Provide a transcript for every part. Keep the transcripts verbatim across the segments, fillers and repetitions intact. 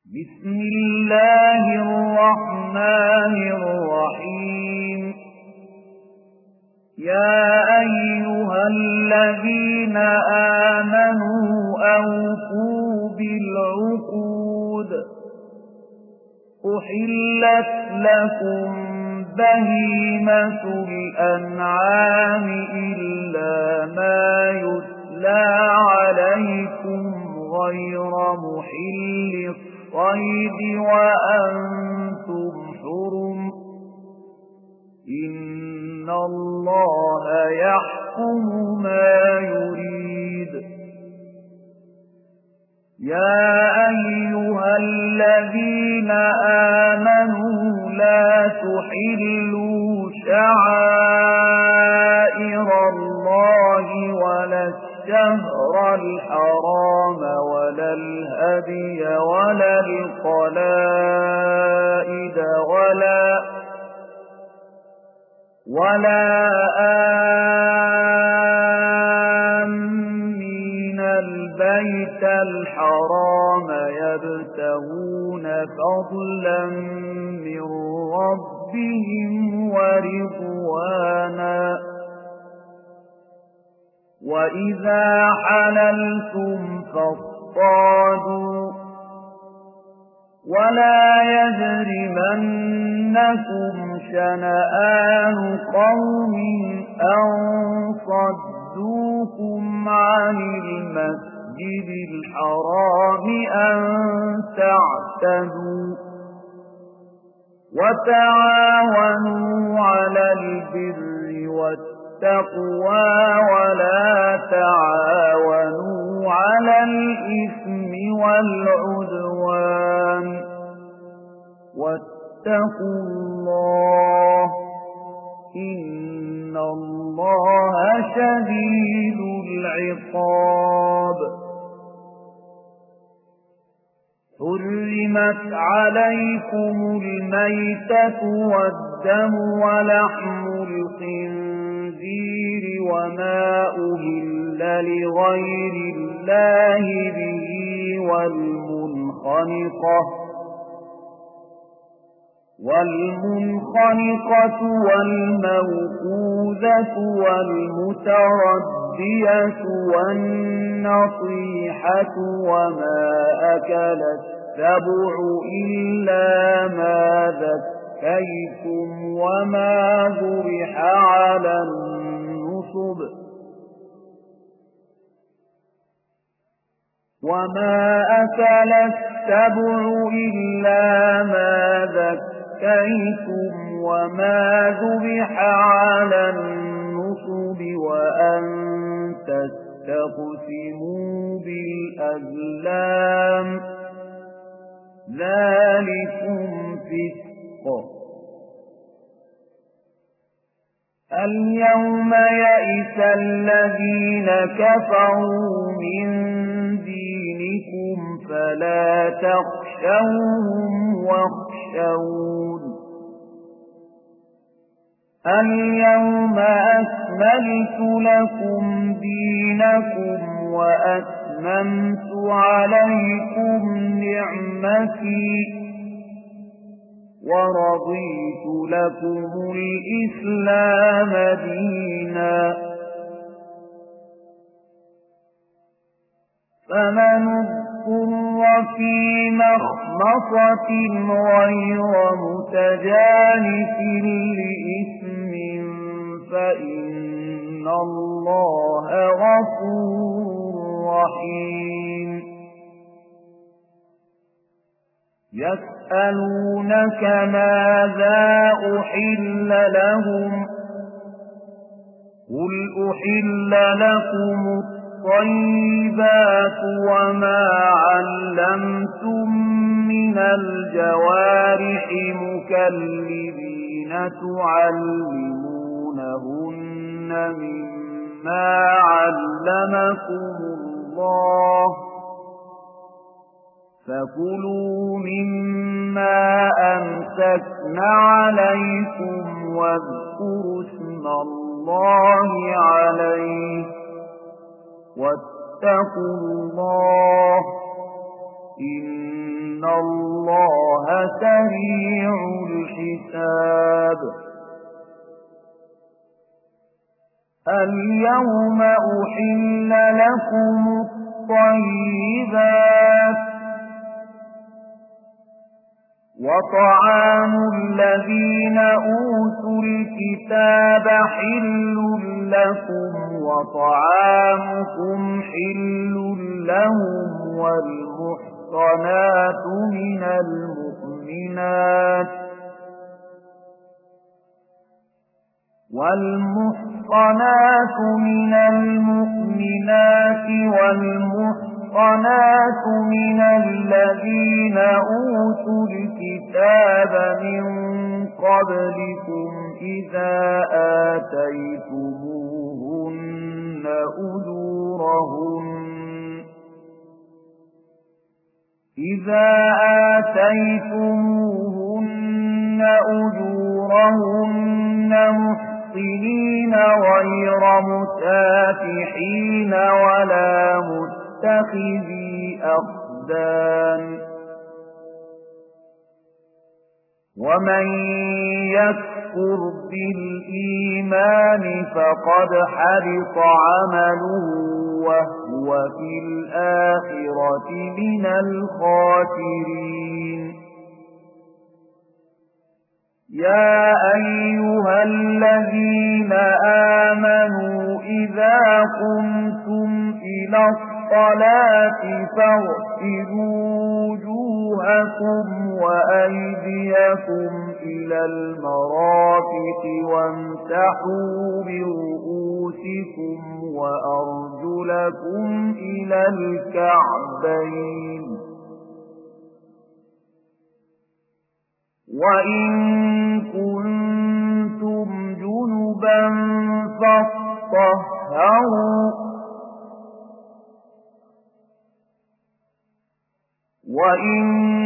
بسم الله الرحمن الرحيم يا أيها الذين آمنوا أوفوا بالعقود أحلت لكم بهيمة الأنعام إلا ما يتلى عليكم غير محل الصيد وأنتم حرم إن الله يحكم ما يريد يا أيها الذين آمنوا لا تحلوا شعائر الله ولا الشهر الحرام ولا الهدي ولا القلائد ولا ولا آمين البيت الحرام يبتغون فضلا من ربهم ورضوانا وإذا حللتم فاصطادوا ولا يجرمنكم شنآن قوم أن صدوكم عن المسجد الحرام أن تعتدوا وتعاونوا على البر والتقوى ولا تعاونوا على الإثم والعدوان واتقوا الله إن الله شديد العقاب حرمت عليكم الميتة والدم ولحم الخنزير وما أهل لغير الله به والمنخنقة والمنخنقة والموقوذة والمتردية والنصيحة وما أكل السبع إلا ما ذكيتم وما ذبح على النصب وما أكل السبع إلا ما ذكيتم وما ذبح على النصب وأن تستقسموا بالأزلام ذلكم فسق اليوم يئس الذين كفروا من دينكم فلا تخشوهم واخشون اليوم أكملت لكم دينكم وأتممت عليكم نعمتي ورضيت لكم الإسلام دينا فمن اضطر في مخمصة غير متجانف لإثم فإن الله غفور رحيم يسألونك ماذا أحل لهم قل أحل لكم الطيبات وما علمتم من الجوارح مكلبين تعلمونهن مما علمكم الله فكلوا مما أمسكنا عليكم واذكروا اسم الله عليه واتقوا الله إن الله سريع الحساب. اليوم أحل لكم الطيبات وطعام الذين أوتوا الكتاب حل لكم وطعامكم حل لهم والمحصنات من المؤمنات والمحصنات من المؤمنات والمحصنات من الذين أوتوا الكتاب من قبلكم إذا آتيتموهن أجورهن إذا آتيتموهن أجورهن محصنين غير مسافحين ولا متخذي أخدان. ومن يكفر بالإيمان فقد حبط عمله وهو في الآخرة من الخاسرين. يا أيها الذين آمنوا إذا قمتم إلى الصلاة فاغسلوا وجوهكم وأيديكم إلى المرافق وامسحوا برؤوسكم وأرجلكم إلى الكعبين. وإن كنتم جنبا فاطهروا وإن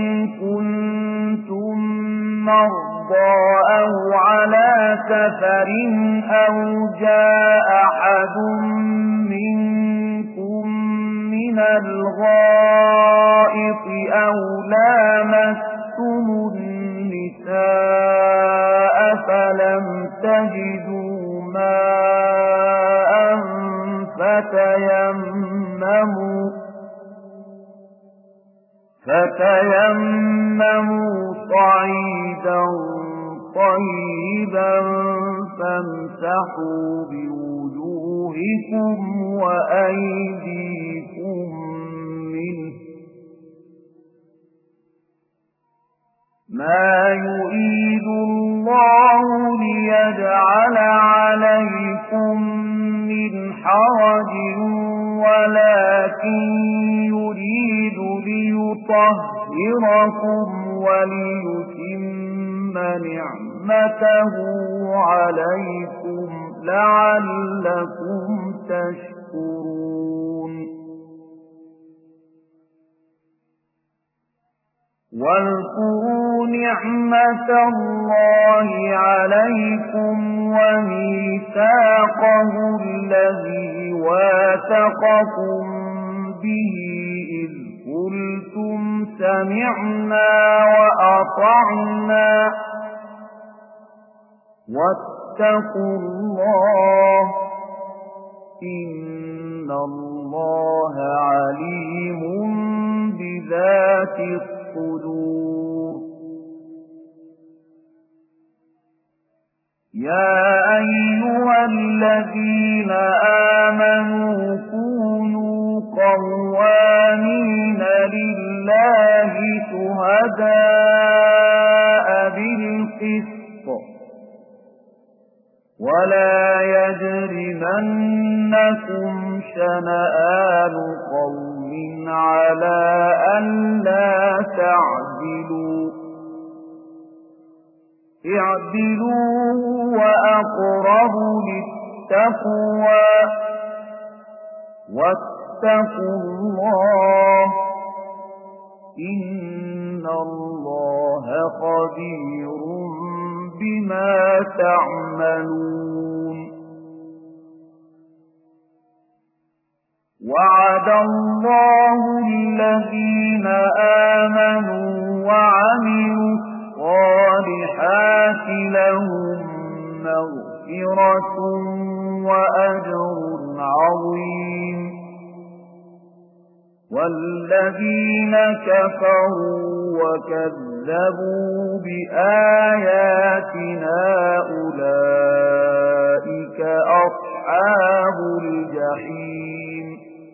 كنتم مرضى أو على سفر أو جاء أحد منكم من الغائط أو لامستم النساء فلم تجدوا ماء فتيمموا فتيمموا صعيدا طيبا فامسحوا بوجوهكم وأيديكم منه. ما يريد الله ليجعل عليكم من حرج ولكن يريد ليطهركم وليتم نعمته عليكم لعلكم تشكرون. واذكروا نعمة الله عليكم وميثاقه الذي واثقكم به إذ قلتم سمعنا وأطعنا واتقوا الله إن الله عليم بذات الصدور. يا أيها الذين آمنوا كونوا قوامين لله شهداء بالقسط ولا يجرمنكم شنآن قوم على ألا تعدلوا اعدلوا وأقرب للتقوى واتقوا الله إن الله خبير بما تعملون. وعد الله الذين آمنوا وعملوا الصالحات لهم مغفرة وأجر عظيم والذين كفروا وكذبوا بآياتنا أولئك أصحاب الجحيم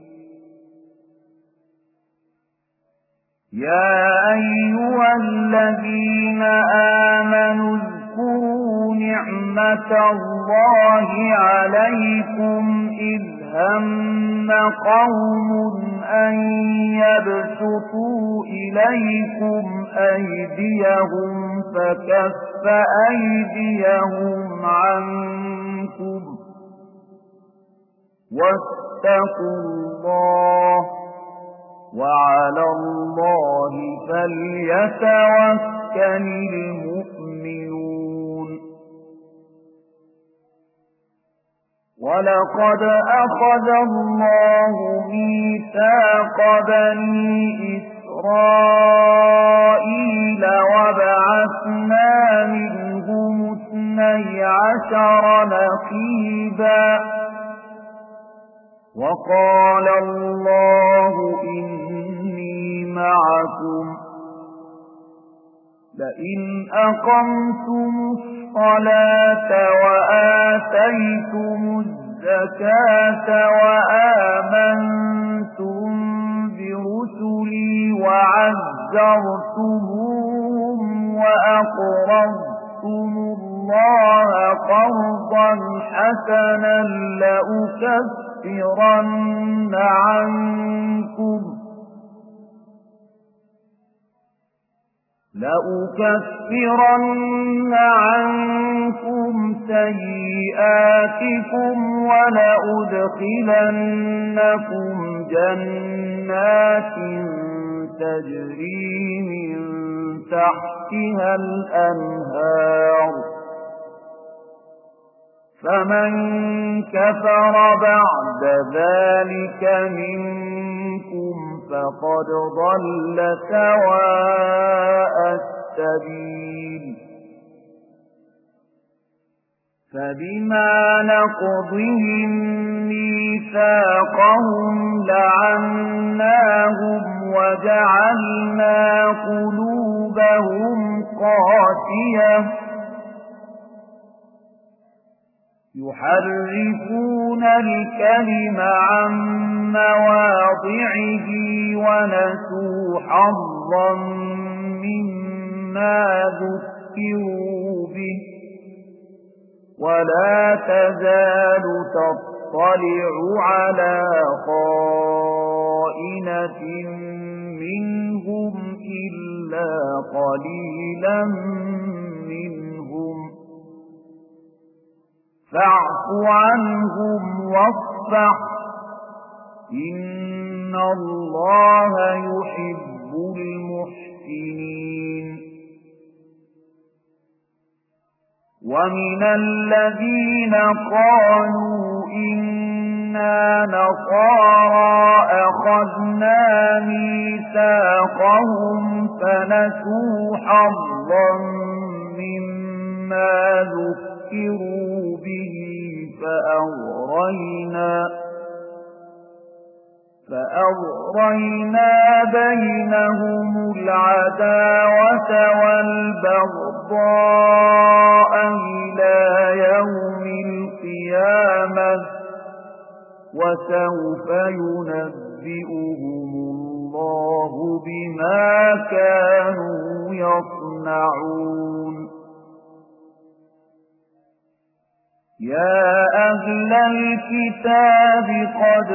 يا أيها الذين آمنوا اذكروا نعمة الله عليكم إذ هم قوم أن يبسطوا إليكم أيديهم فكف أيديهم عنكم واتقوا الله وعلى الله فليتوكل المؤمنون ولقد أخذ الله ميثاق بني إسرائيل وبعثنا منهم اثني عشر نقيبا وقال الله إني معكم لئن أقمتم الصلاة وآتيتم الزكاة وآمنتم برسلي وعزرتموهم وأقرضتم الله قرضا حسنا لأكفرن عنكم لأكفرن عنكم سيئاتكم ولأدخلنكم جنات تجري من تحتها الأنهار فمن كفر بعد ذلك منكم فقد ضل سواء السبيل فبما نقضهم ميثاقهم لعناهم وجعلنا قلوبهم قاسية يحرفون الكلم عن مواضعه ونسوا حظا مما ذكروا به ولا تزال تطلع على خائنة منهم إلا قليلا منهم فاعف عنهم واصفح إن الله يحب المحسنين ومن الذين قالوا إنا نصارى أخذنا ميثاقهم فنسوا حظا مما ذكروا به فأغرينا فأغرينا بينهم العداوة والبغضاء إلى يوم القيامة وسوف ينبئهم الله بما كانوا يصنعون يا أهل الكتاب قد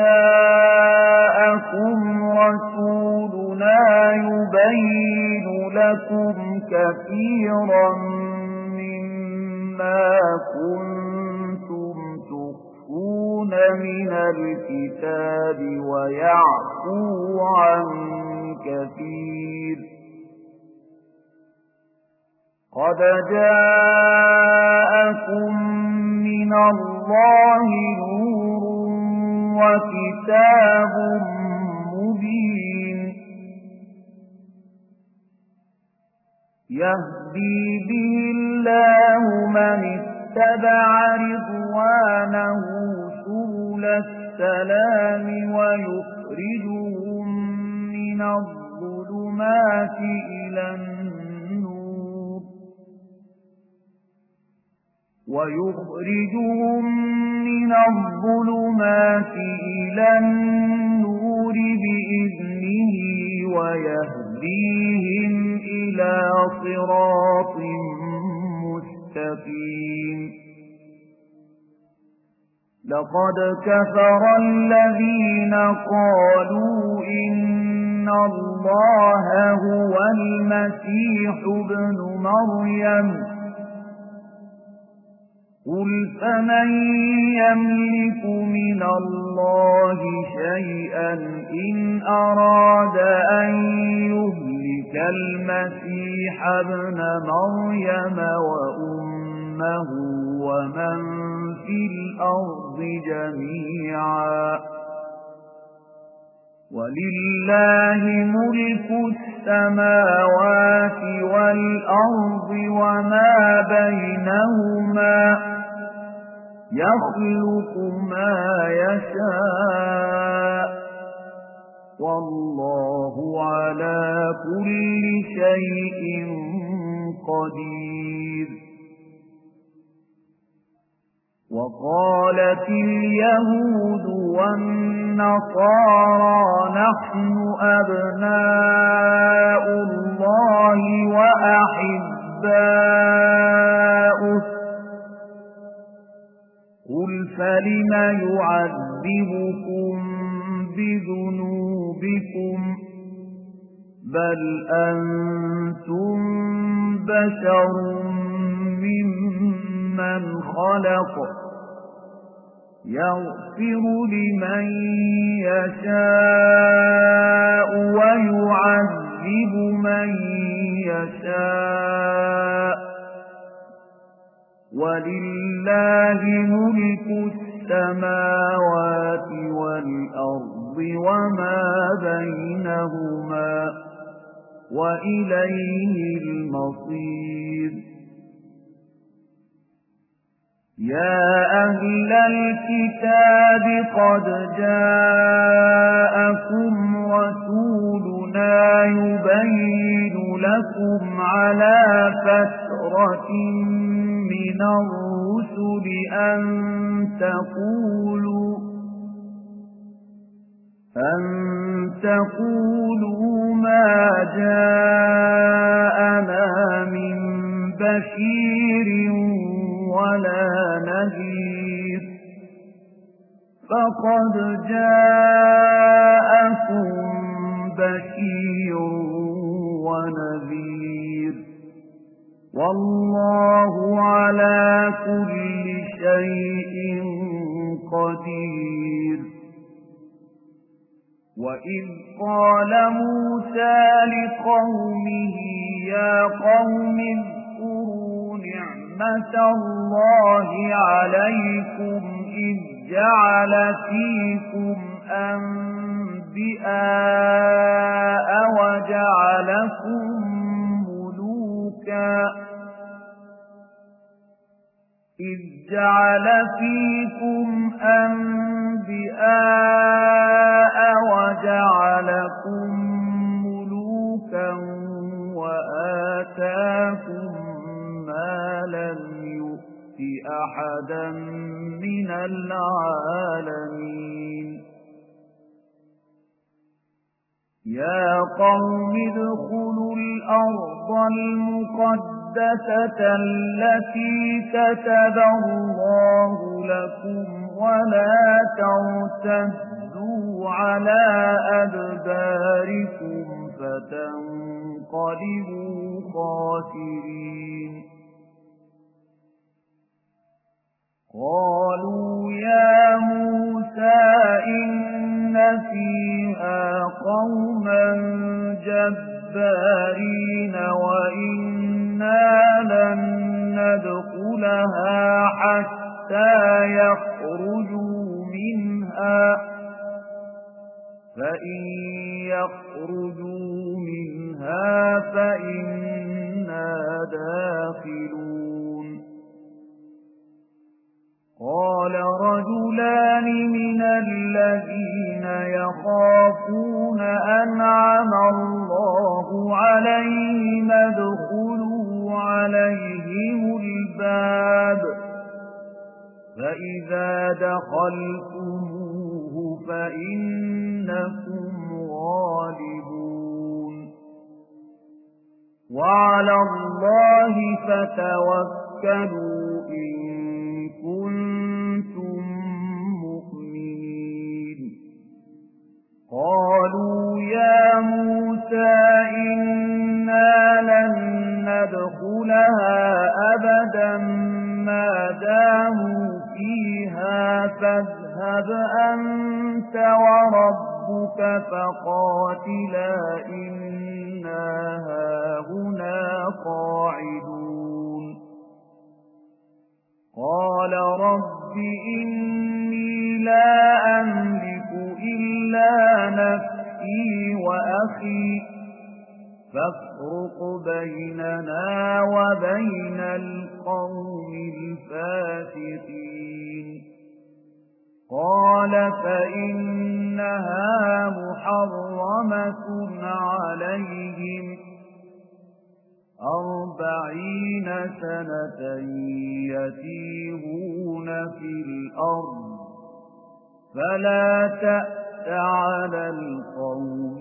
جاءكم رسولنا يبين لكم كثيرا مما كنتم تخفون من الكتاب ويعفو عن كثير قد جاءكم من الله نور وكتاب مبين يهدي به الله من اتبع رضوانه سبل السلام ويخرجهم من الظلمات إلى النور ويخرجهم من الظلمات إلى النور بإذنه ويهديهم إلى صراط مستقيم لقد كفر الذين قالوا إن الله هو المسيح ابن مريم قل فمن يملك من الله شيئا إن أراد أن يهلك المسيح ابن مريم وأمه ومن في الأرض جميعا ولله ملك السماوات والأرض وما بينهما يخلق ما يشاء والله على كل شيء قدير وقالت اليهود والنصارى نحن أبناء الله وأحباؤه قل فلم يعذبكم بذنوبكم بل أنتم بشر ممن خلق يغفر لمن يشاء ويعذب من يشاء ولله ملك السماوات والأرض وما بينهما وإليه المصير يا أهل الكتاب قد جاءكم رسولنا يبين لكم على فترة من الرسل أن تقولوا أن تقولوا ما جاءنا من بشير ولا نذير فقد جاءكم بشير ونذير والله على كل شيء قدير وإذ قال موسى لقومه يا قوم اذكروا نعمة الله عليكم إذ جعل فيكم أنبياء وجعلكم ملوكا إذ جعل فيكم أنبياء وجعلكم ملوكا وآتاكم ما لم يؤت أحدا من العالمين يا قوم ادخلوا الأرض المقدسة التي كتب الله لكم ولا ترتدوا على أدباركم فتنقلبوا خاسرين قالوا يا موسى إن فيها قوما جبارين وإنا لن ندخلها حتى يخرجوا منها منها فإن يخرجوا منها فإنا داخلون قال رجلان من الذين يخافون أنعم الله عليهم ادخلوا عليهم الباب فإذا دخلتموه فإنكم غالبون وعلى الله فتوكلوا إن كنتم مؤمنين قالوا يا موسى إنا لن ندخلها أبدا ما داموا فيها فاذهب أنت وربك فقاتلا إنا هاهنا قاعدون قال رب إني لا أملك إلا نفسي وأخي فافرق بيننا وبين القوم الفاسقين قال فإنها محرمة عليهم أربعين سنة يتيهون في الأرض فلا تأس على القوم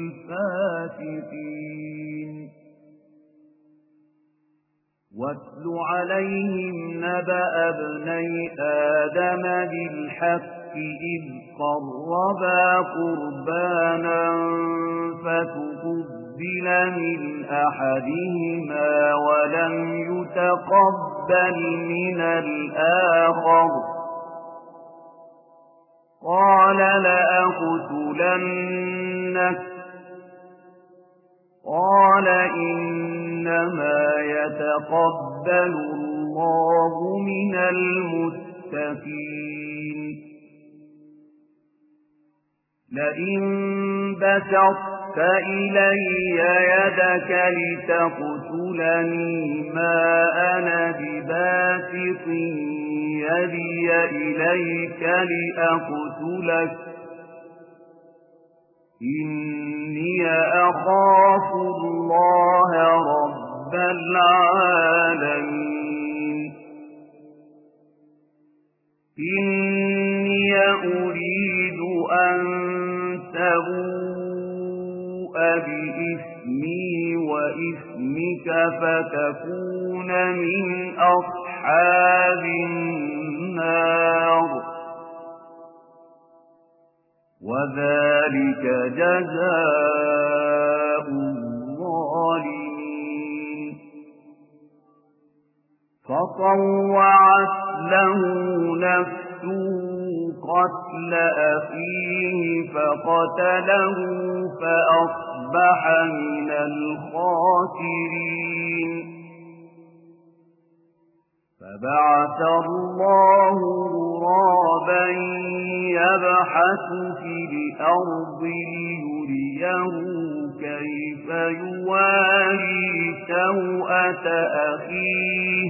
الفاسقين واتل عليهم نبأ ابني آدم بالحق إذ قربا قربانا فتقبل من أحدهما ولم يتقبل من الآخر قال لأقتلنك قال إنما يتقبل الله من المتقين لئن بسطت إلي يدك لتقتلني ما أنا بباسط يدي إليك لأقتلك إني أخاف الله رب العالمين إني أريد أن تبوء بإثمي وإثمك فتكون من أصحاب النار وذلك جزاء الظالمين فطوعت له نفسه قتل أخيه فقتله فأصبح من الخاسرين فبعث الله غرابا يبحث في الأرض ليريه كيف يواري سوءة أخيه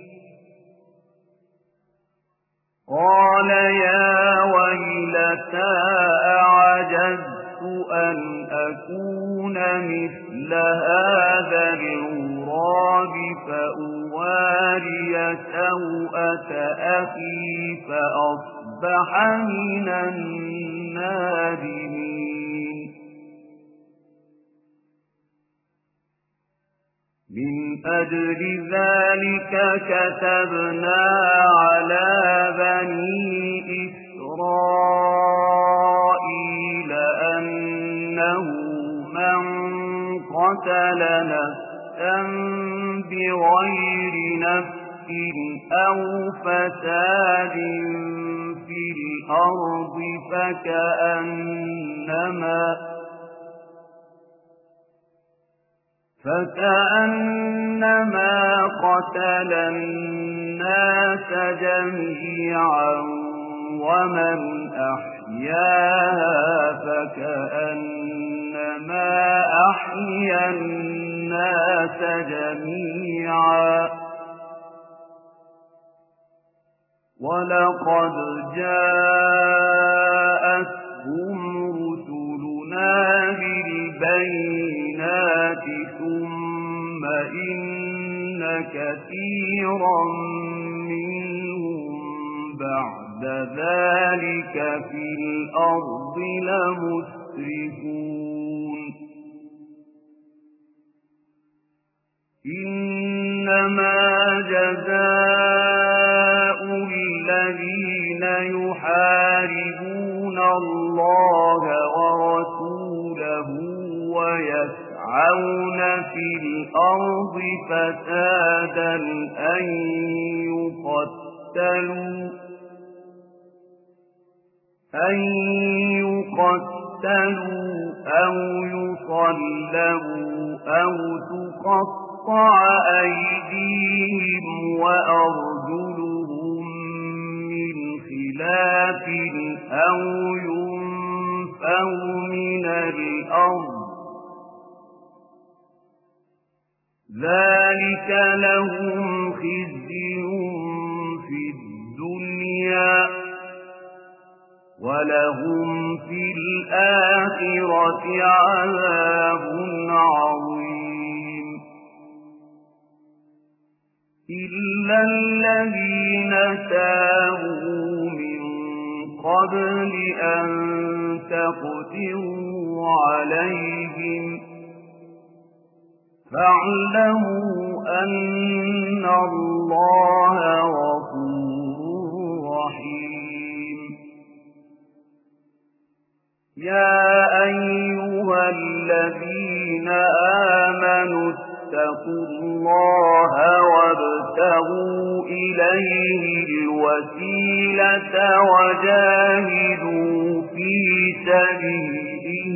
قال يا ويلتى أعجزت أن أكون مثل هذا الغراب فأواري سوءة أخي فأصبح من النادمين من أجل ذلك كتبنا على بني إسرائيل أنه من قتل نفسا بغير نفس أو فساد في الأرض فكأنما فكأنما قتل الناس جميعا ومن أحياها فكأنما أحيا الناس جميعا ولقد جاءتهم رسلنا بالبينات ثم إن كثيرا منهم بعد ذلك في الأرض لمسرفون إنما جزاء الذين يحاربون الله ورسوله ويسعون في الأرض فسادا أن يقتلوا أن يقتلوا أو يصلبوا أو تقطع أيديهم وأرجلهم من خلاف أو ينفوا من الأرض ذلك لهم خزي في الدنيا ولهم في الآخرة عذاب عظيم إلا الذين تابوا من قبل أن تقدروا عليهم فاعلموا أن الله غفور رحيم يا أيها الذين آمنوا اتقوا الله وابتغوا إليه الوسيلة وجاهدوا في سبيله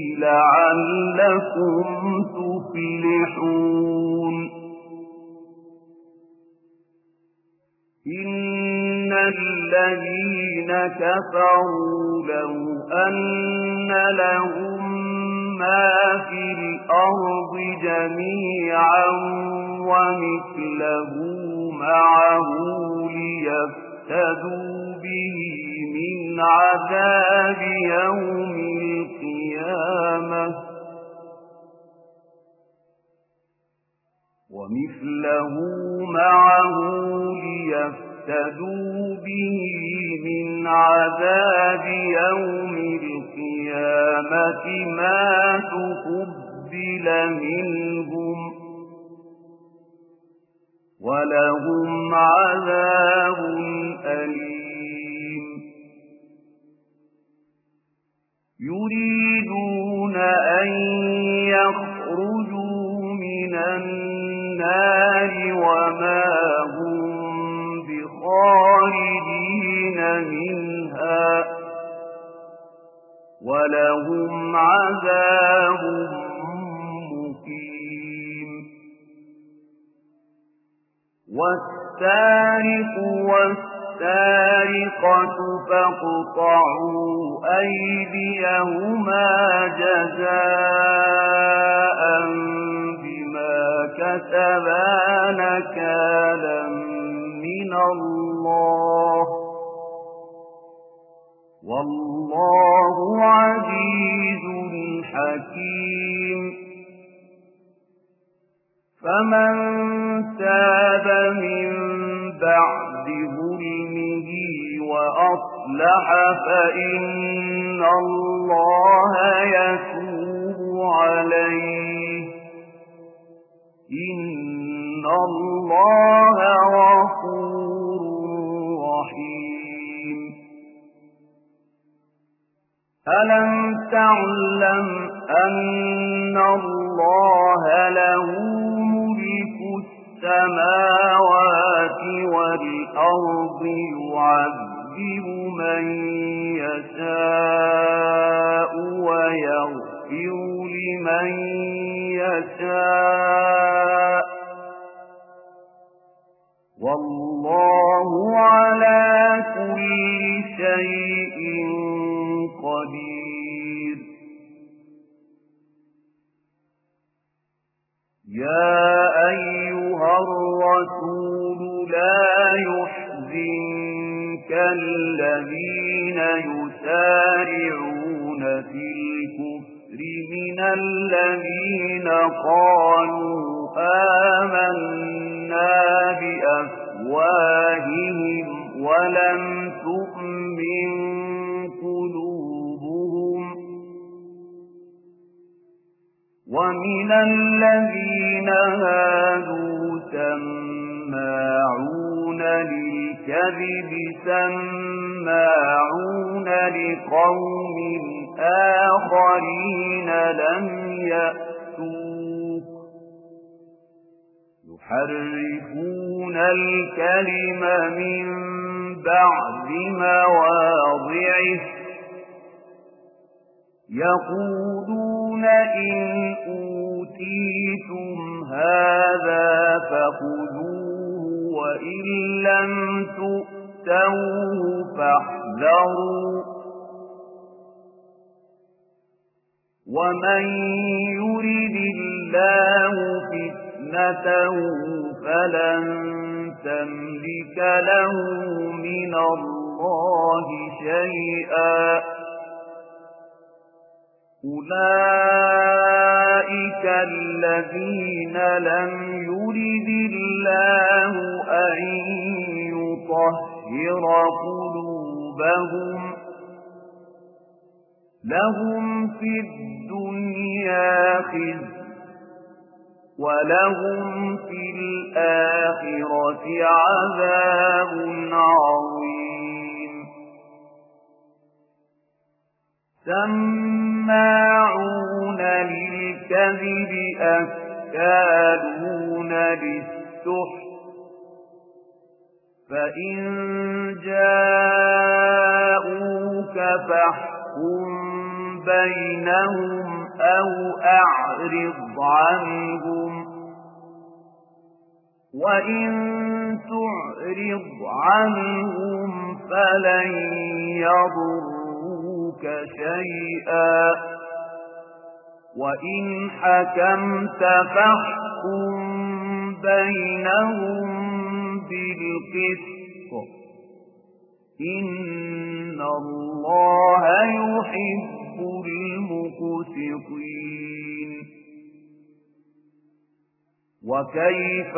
لعلكم تفلحون إن الذين كفروا لو أن لهم ما في الأرض جميعا ومثله معه ليفتدوا به من عذاب يوم القيامة ومثله معه ليفتدوا به من عذاب يوم القيامة ما تقبل منهم ولهم عذاب أليم يريدون أن يخرجوا من النار وما هم بخارجين منها ولهم عذاب مقيم والسارق والسارقة فاقطعوا أيديهما جزاء بما كسبا نكالا من الله والله عزيز حكيم فمن تاب من بعد ظلمه وأصلح فإن الله يتوب عليه إن الله غفور رحيم ألم تعلم أن الله له ملك السماوات والأرض يعذب من يشاء ويغفر لمن يشاء والله على كل شيء قدير. يا أيها الرسول لا يحزنك الذين يسارعون في الكفر من الذين قالوا آمنا بأفواههم ولم تؤمن قلوبهم ومن الذين هادوا سماعون للكذب سماعون لقوم آخرين لم يأتوك يحرفون الكلم من بعد مواضعه يقولون إن أوتيتم هذا فخذوه وإن لم تؤتوه فاحذروا ومن يرد الله فتنته فلن تملك له من الله شيئا أولئك الذين لم يرد الله أن يطهر قلوبهم لهم في الدنيا خزي ولهم في الآخرة عذاب عظيم. سماعون للكذب أكالون للسحت فإن جاءوك فاحكم بينهم أو أعرض عنهم وإن تعرض عنهم فلن يضروك شيئا وإن حكمت فاحكم بينهم بالقسط إن الله يحب المقسطين. وكيف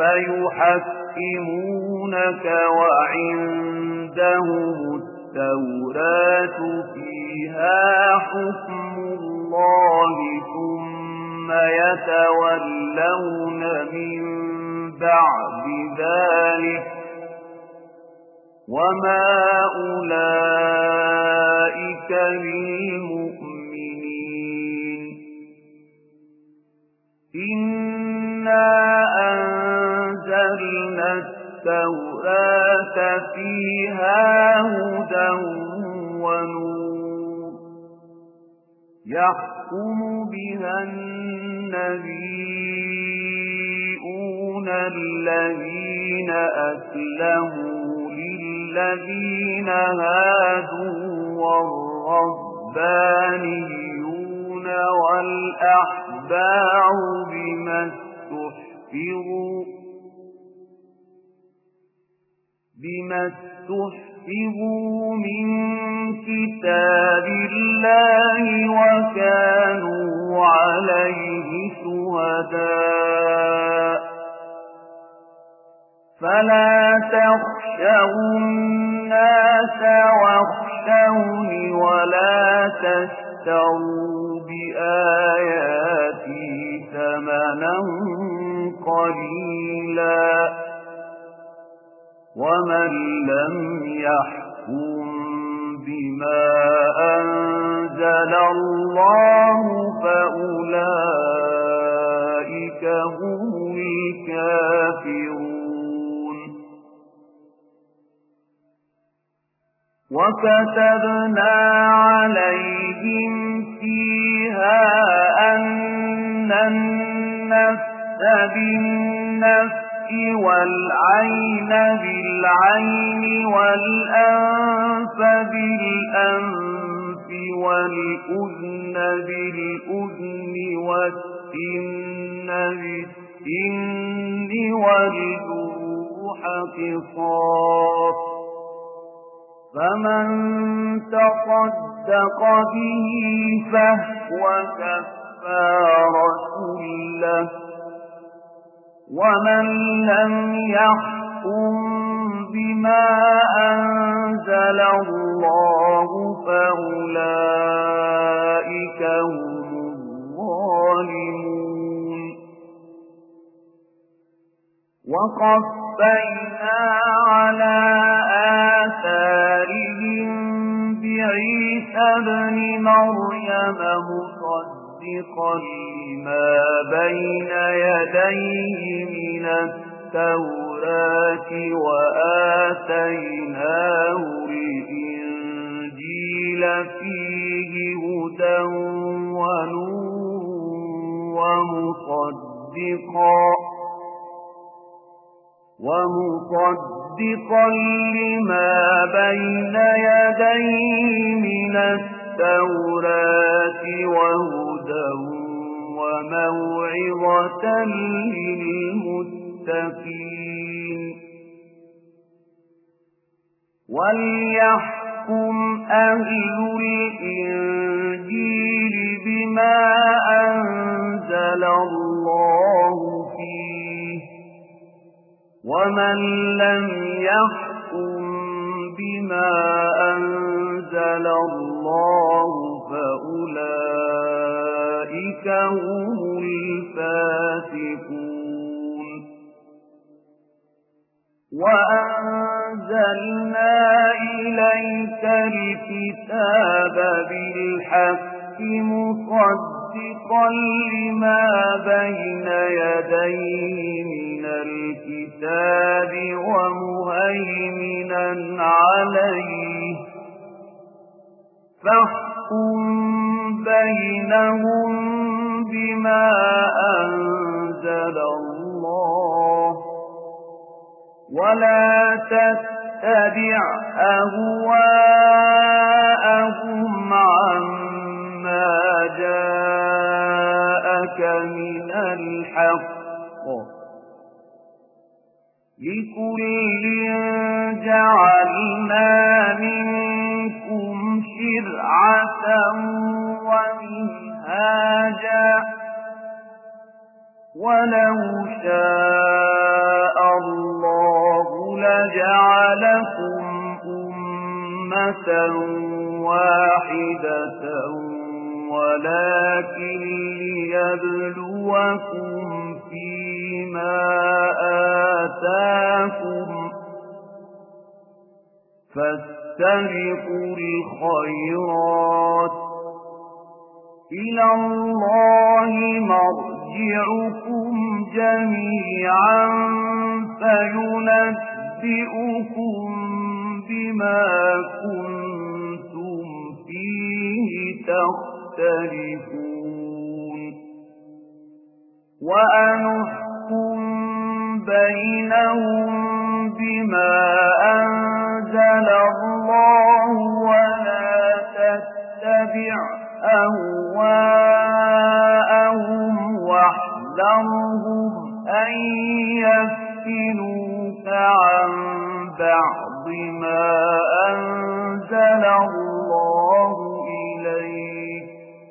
يحكمونك وعندهم التوراة فيها حكم الله ثم يتولون من بعد ذلك وما أولئك بالمؤمنين. إنا أنزلنا التوراة فيها هدى ونور يحكم بها النبيون الذين أسلموا للذين هادوا والربانيون والأحبار بما استحفظوا بما استحفظوا من كتاب الله وكانوا عليه شهداء فلا تخشوا الناس واخشوني ولا تشتروا بآياتي ثمنا قليلا ومن لم يحكم بما أنزل الله فأولئك هم الكافرون. وكتبنا عليهم فيها أن النفس بالنفس والعين بالعين والأنف بالأنف والأذن بالأذن والسن بالسن والجروح قصاص فمن تصدق به فهو كفارة له ومن لم يحكم بما أنزل الله فأولئك هم الظالمون وقفينا على آثارهم بعيسى ابن مريم مصدقا لما بين يديه من التوراة وآتيناه الإنجيل فيه هدى ونور ومصدقا ومصدقا لما بين يديه من التوراة وهدى وموعظة للمتقين وليحكم أهل الإنجيل بما أنزل الله فيه ومن لم يحكم بما أنزل الله فأولئك هم الفاسقون وأنزلنا إليك الكتاب بالحق مصدقا لما بين يديه من الكتاب ومهيمنا عليه فاحكم بينهم بما أنزل الله ولا تتبع أهواءهم عما جاءك من الحق لكل جعلنا منكم شرعة ومنهاجا ولو شاء الله لجعلكم أمة واحدة ولكن ليبلوكم فيما آتاكم فاستبقوا الخيرات إلى الله مرجعكم جميعا فينبئكم بما كنتم فيه تختلفون وأنحكم بينهم بما أنزل الله ولا تتبع أهواءهم واحذرهم أن يفتنوك عن بعض ما أنزل الله إليك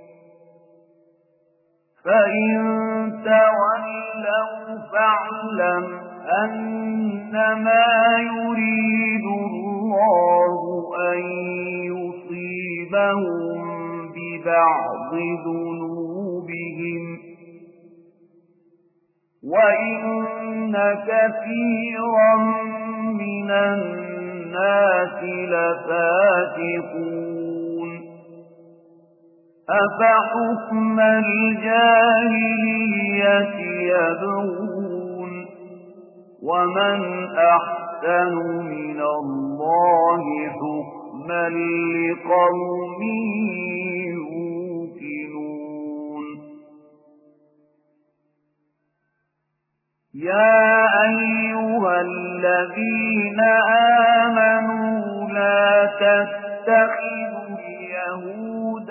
فإن تولوا فاعلم أنما يريد الله أن يصيبهم ببعض ذنوبهم وإن كثيرا من الناس لفاسقون أفحكم الجاهلية يبغون ومن أحسن من الله حكما لقوم يوقنون يا أيها الذين آمنوا لا تتخذوا اليهود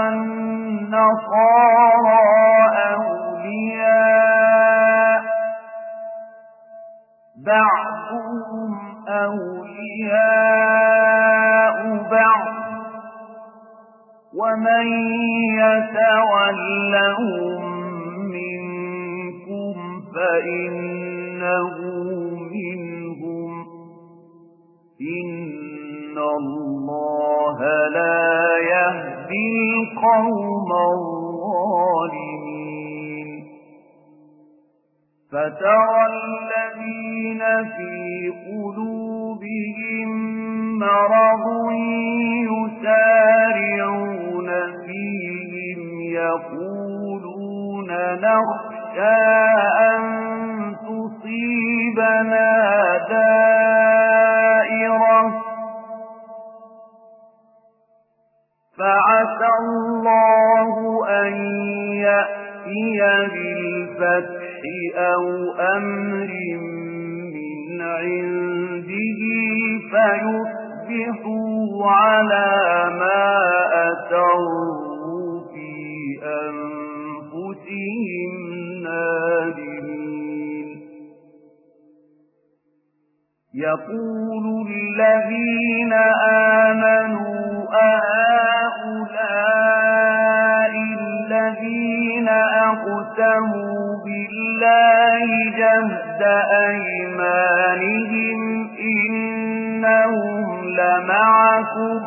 والنصارى أولياء بعضهم أولياء بعض ومن يتولهم منكم فإنه منهم إن الله لا يهدي القوم الظالمين فترى الذين في قلوبهم مرض يسارعون فيهم يقولون نخشى أن تصيبنا دائرة فعسى الله أن يأتي بالفتح أو أمر من عنده فيصبحوا على ما أسروا في أنفسهم نادمين يقول الذين آمنوا أهؤلاء الذين أقسموا بالله جهد أيمانهم إنهم لمعكم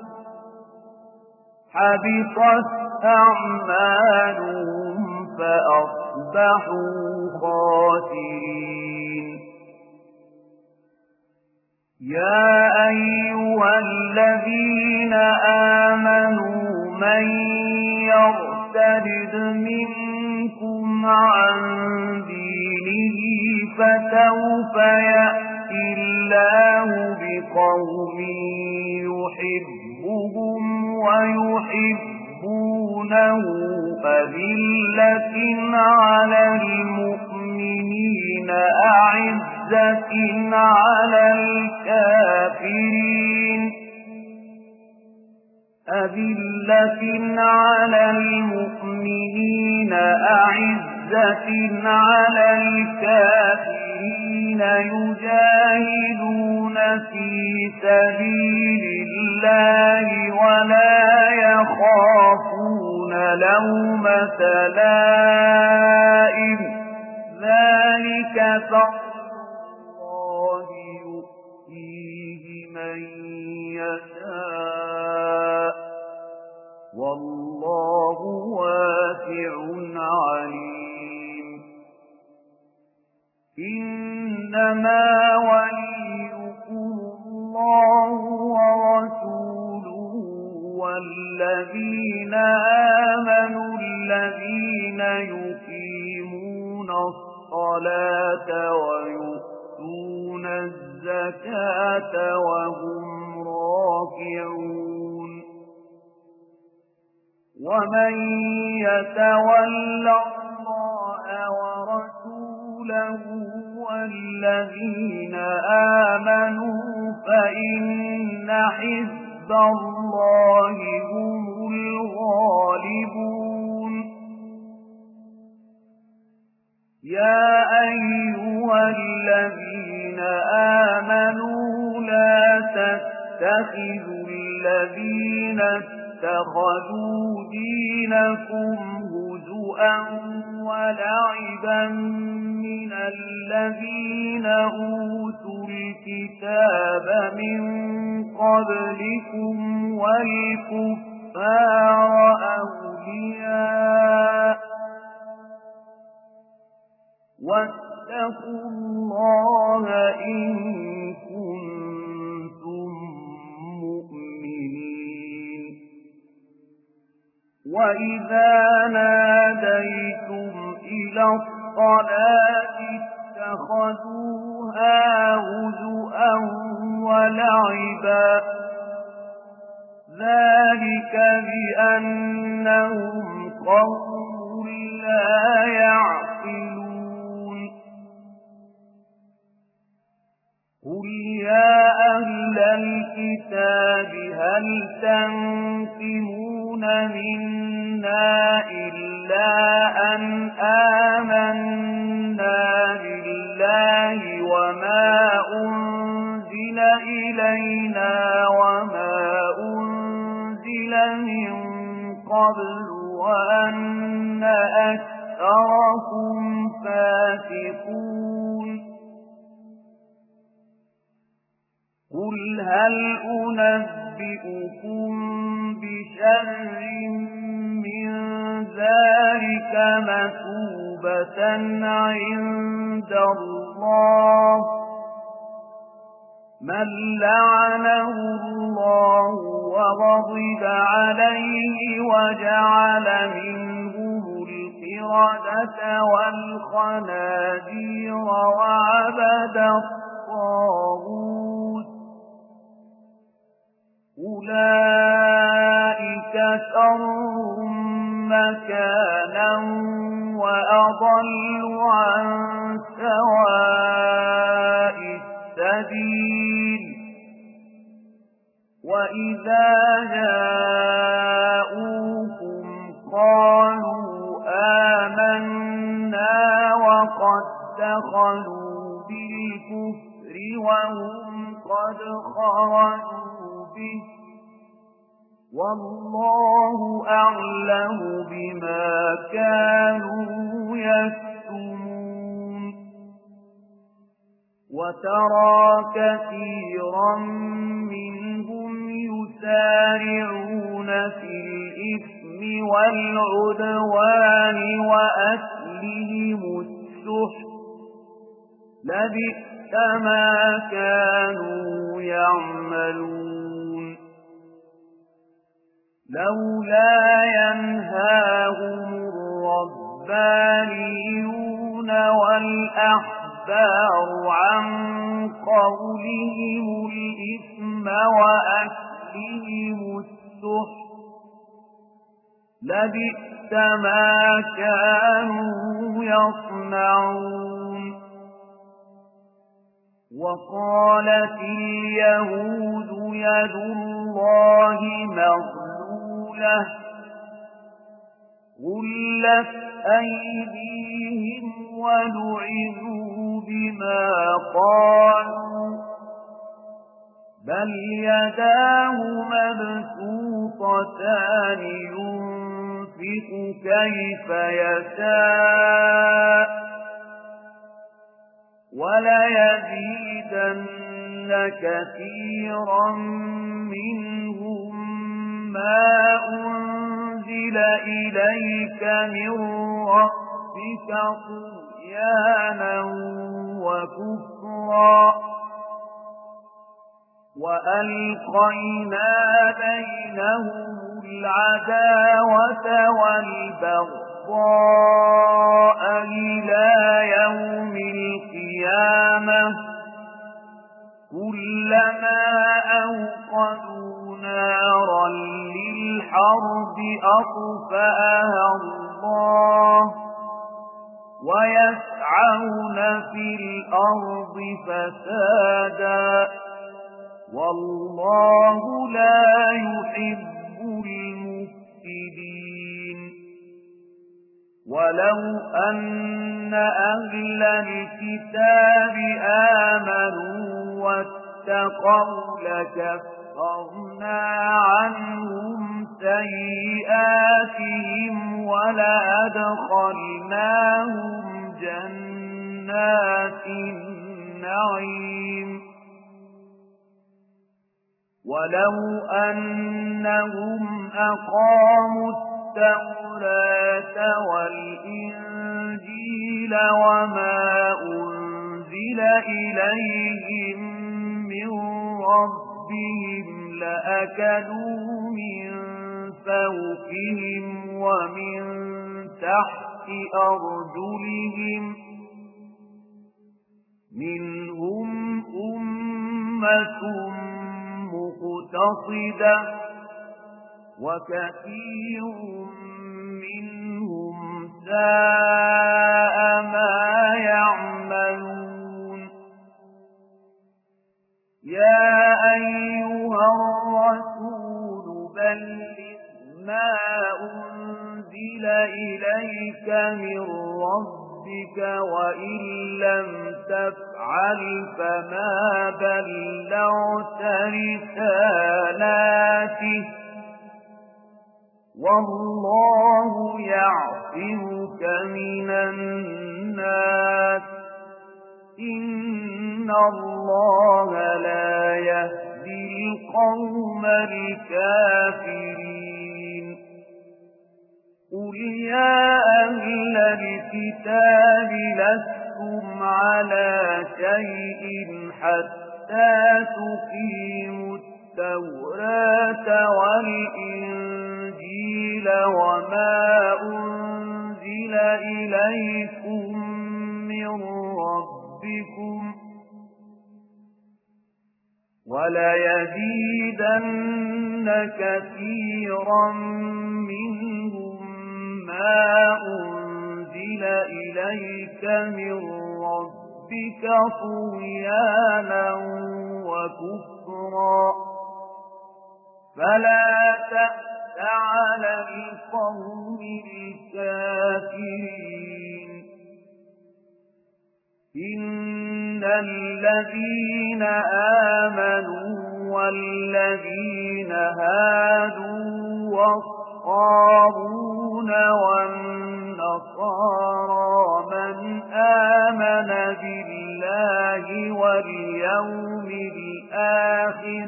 حبطت أعمالهم فأصبحوا خاسرين يا أيها الذين آمنوا من يرتد منكم عن دينه فسوف يأتي الله بقوم يحبهم ويحبونه أذلة على المؤمنين أعزة على الكافرين أذلة على المؤمنين أعزة على الكافرين يجاهدون في سبيل الله ولا يخافون لومة لائم ذلك فضل الله يؤتيه من يشاء والله واسع عليم إنما وليكم الله ورسوله والذين آمنوا الذين يقيمون الصلاة ويؤتون الزكاة وهم راكعون ومن يتول الله ورسوله والذين آمنوا فإن حزب الله هم الغالبون يا أيها الذين آمنوا لا تتخذوا الذين اتخذوا دينكم هزؤا ولعبا من الذين أوتوا الكتاب من قبلكم والكفار أولياء واتقوا الله إن كنتم مؤمنين وإذا ناديتم إلى الصلاة اتخذوها هزؤا ولعبا ذلك بأنهم قوم لا يعقلون الكتاب هل تنقمون منا إلا أن آمنا بالله وما أنزل إلينا وما أنزل من قبل وأن أكثركم فاسقون قل هل أنبئكم بشر من ذلك مثوبة عند الله من لعنه الله وغضب عليه وجعل منهم القردة والخنازير وعبد الطاغوت أولئك شر مكانا وأضل عن سواء السبيل وإذا جاءوكم قالوا آمنا وقد دخلوا بالكفر وهم قد خرجوا به والله أعلم بما كانوا يكتمون وترى كثيرا منهم يسارعون في الإثم والعدوان وأكلهم السحت لبئس ما كانوا يعملون لولا ينهاهم الربانيون والأحبار عن قولهم الإثم وأكلهم السحت لبئس ما كانوا يصنعون وقالت اليهود يد الله مغلولة غلت أيديهم ولعنوا بما قالوا بل يداه مبسوطتان ينفق كيف يشاء وليزيدن كثيرا منهم ما أنزل إليك من ربك طغيانا وكفرا وألقينا بينهم العداوة والبغضاء إلى يوم القيامة كلما أوقدوا نارا للحرب أطفأها الله ويسعون في الأرض فسادا والله لا يحب المفسدين ولو أن أهل الكتاب آمنوا واتقوا لكفرنا عنهم سيئاتهم ولأدخلناهم جنات النعيم ولو أنهم أقاموا التوراة والإنجيل وما أنزل إليهم من ربهم لأكلوا من فوقهم ومن تحت أرجلهم منهم أمة مقتصدة وكثير منهم ساء ما يعملون يا أيها إليك من ربك وإن لم تفعل فما بلغت رسالاته والله يعصمك من الناس إن الله لا يهدي القوم الكافرين قل يا أهل الكتاب لستم على شيء حتى تقيموا التوراة والإنجيل وما أنزل إليكم من ربكم وليزيدن كثيرا منهم ما أنزل إليك من ربك طغيانا وكفرا فلا تأس على القوم الكافرين إن الذين آمنوا والذين هادوا والصابون والنصارى من آمن بالله واليوم الآخر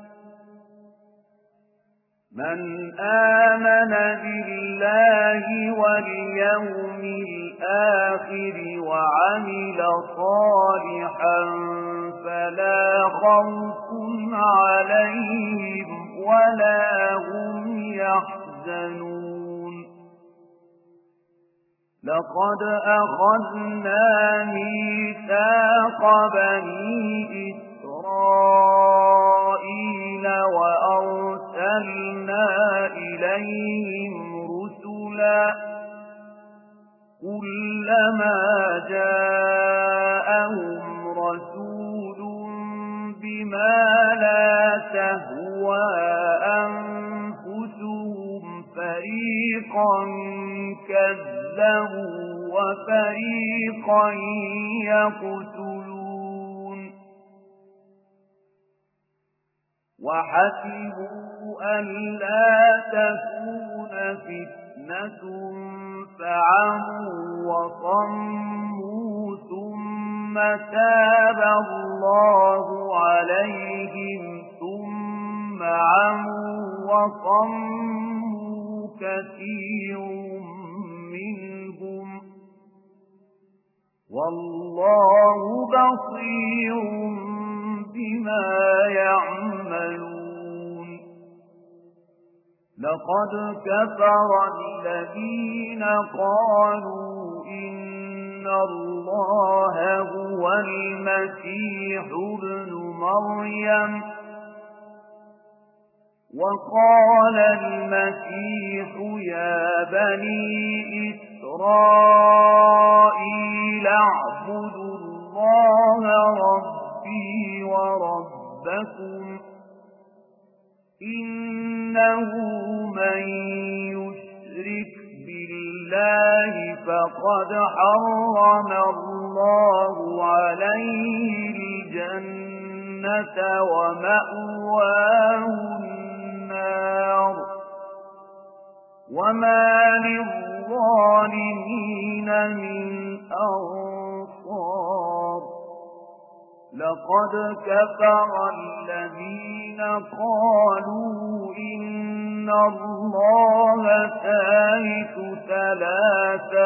من آمن بالله واليوم الآخر وعمل صالحا فلا خوف عليهم ولا هم يحزنون لقد أخذنا ميثاق بني إسرائيل وأرسلنا إليهم رسلا كلما جاءهم رسول بما لا تهوى أنفسهم فريقا كذبوا وفريقا يقتلون وحسبوا ألا تكون فتنة فعموا وصموا ثم تاب الله عليهم ثم عموا وصموا كثير منهم والله بصير بما يعملون لقد كفر الذين قالوا إن الله هو المسيح ابن مريم وقال المسيح يا بني إسرائيل اعبدوا الله ربي وربكم إنه من يشرك بالله فقد حرم الله عليه الجنة ومأواه النار وما للظالمين من أنصار لقد كفر الذين قالوا إن الله ثالث ثلاثة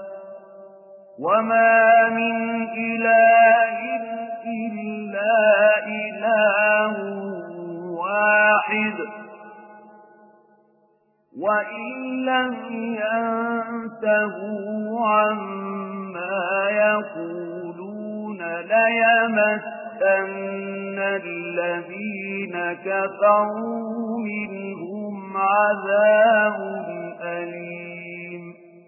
وما من إله إلا إله واحد وإن لم ينتهوا عما يقولون ليمسن الذين كفروا منهم عذاب أليم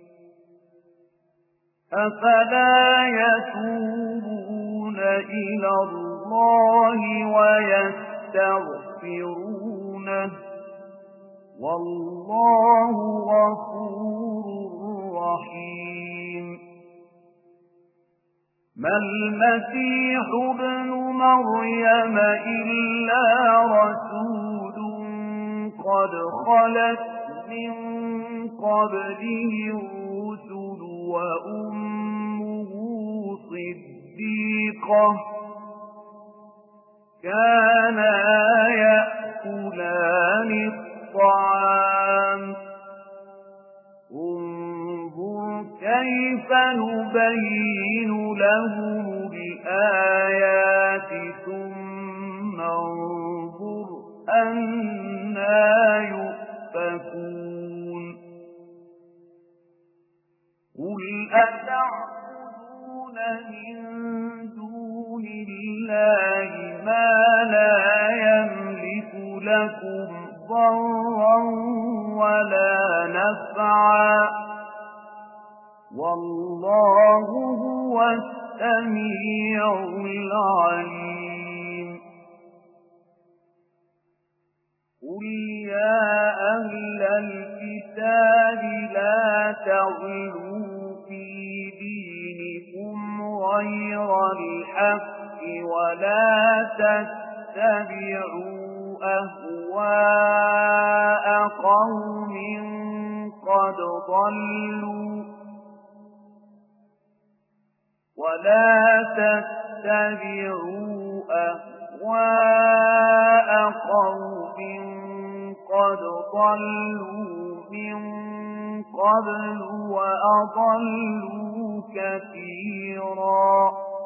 أفلا يتوبون إلى الله ويستغفرونه والله غفور رحيم ما المسيح ابن مريم إلا رسول قد خلت من قبله الرسل وأمه صديقة كانا يأكلان الطعام انظر كيف نبين لهم الآيات ثم انظر أنى يؤفكون قل أتعبدون من دون الله ما لا يملك لكم ضرا ولا نفعا والله هو السميع العليم قل يا أهل الكتاب لا تغلوا في دينكم غير الحق ولا تتبعوا أهواء قوم قد ضلوا ولا تتبعوا أهواء قوم قد ضلوا من قبل وأضلوا كثيرا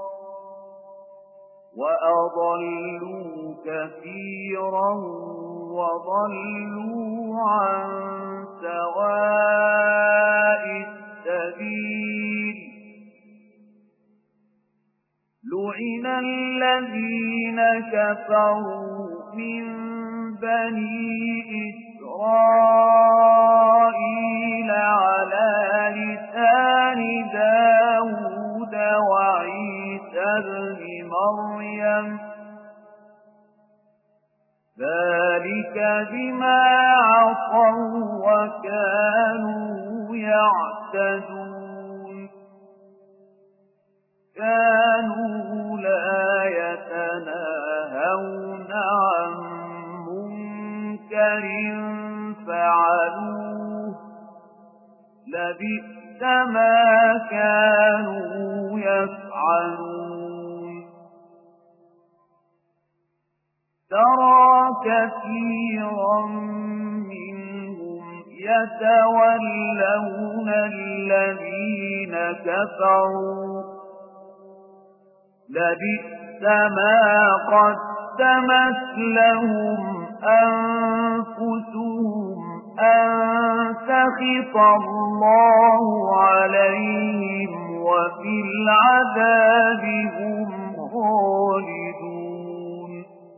وأضلوا كثيرا وضلوا عن سواء السبيل لعن الذين كفروا من بني إسرائيل على لسان داود وعيسى بن مريم ذلك بما عصوا وكانوا يعتدون كانوا لا يتناهون عن منكر فعلوه لبئس ما كانوا يفعلون ترى كثيرا منهم يتولون الذين كفروا لبئس ما قدمت لهم أنفسهم أن سخط الله عليهم وفي العذاب هم خالدون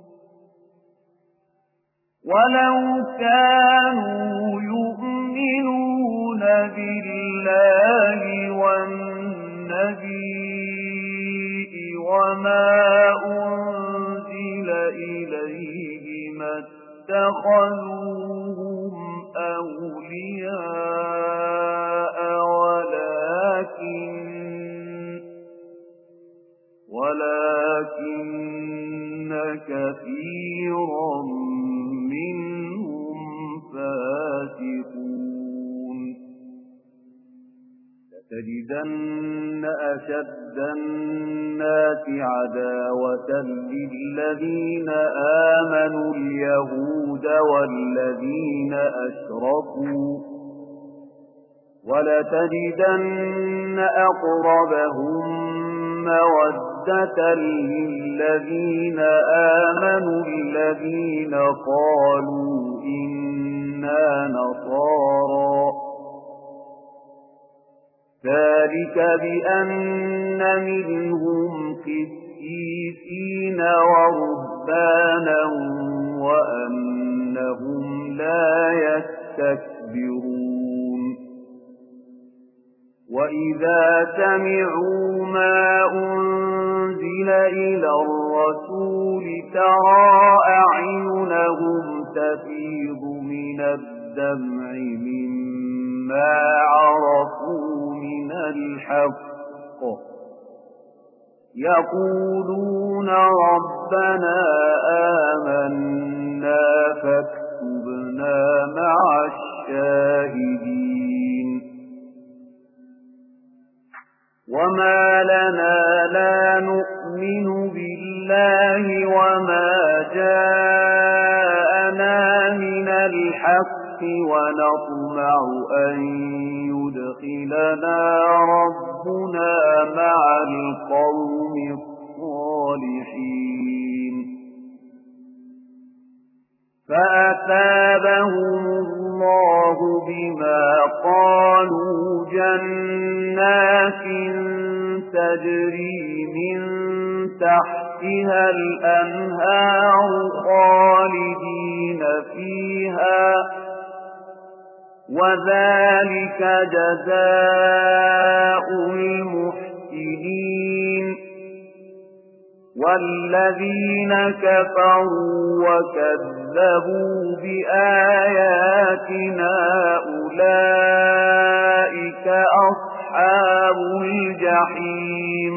ولو كانوا يؤمنون بالله والنبي وما أنزل إليه ما اتخذوهم أولياء ولكن ولكن كثيرا منهم فاسقون لتجدن أشد الناس عداوة للذين آمنوا اليهود والذين أشركوا ولتجدن أقربهم مودة للذين آمنوا الذين قالوا إنا نصارى ذلك بأن منهم قسيسين ورهبانا وأنهم لا يستكبرون وإذا سمعوا ما أنزل إلى الرسول ترى أعينهم تفيض من الدمع مما بما عرفوا من الحق يقولون ربنا آمنا فاكتبنا مع الشاهدين وما لنا لا نؤمن بالله وما جاءنا من الحق ونطمع أن يدخلنا ربنا مع القوم الصالحين فأثابهم الله بما قالوا جنات تجري من تحتها الأنهار خالدين فيها وذلك جزاء المحسنين والذين كفروا وكذبوا بآياتنا أولئك أصحاب الجحيم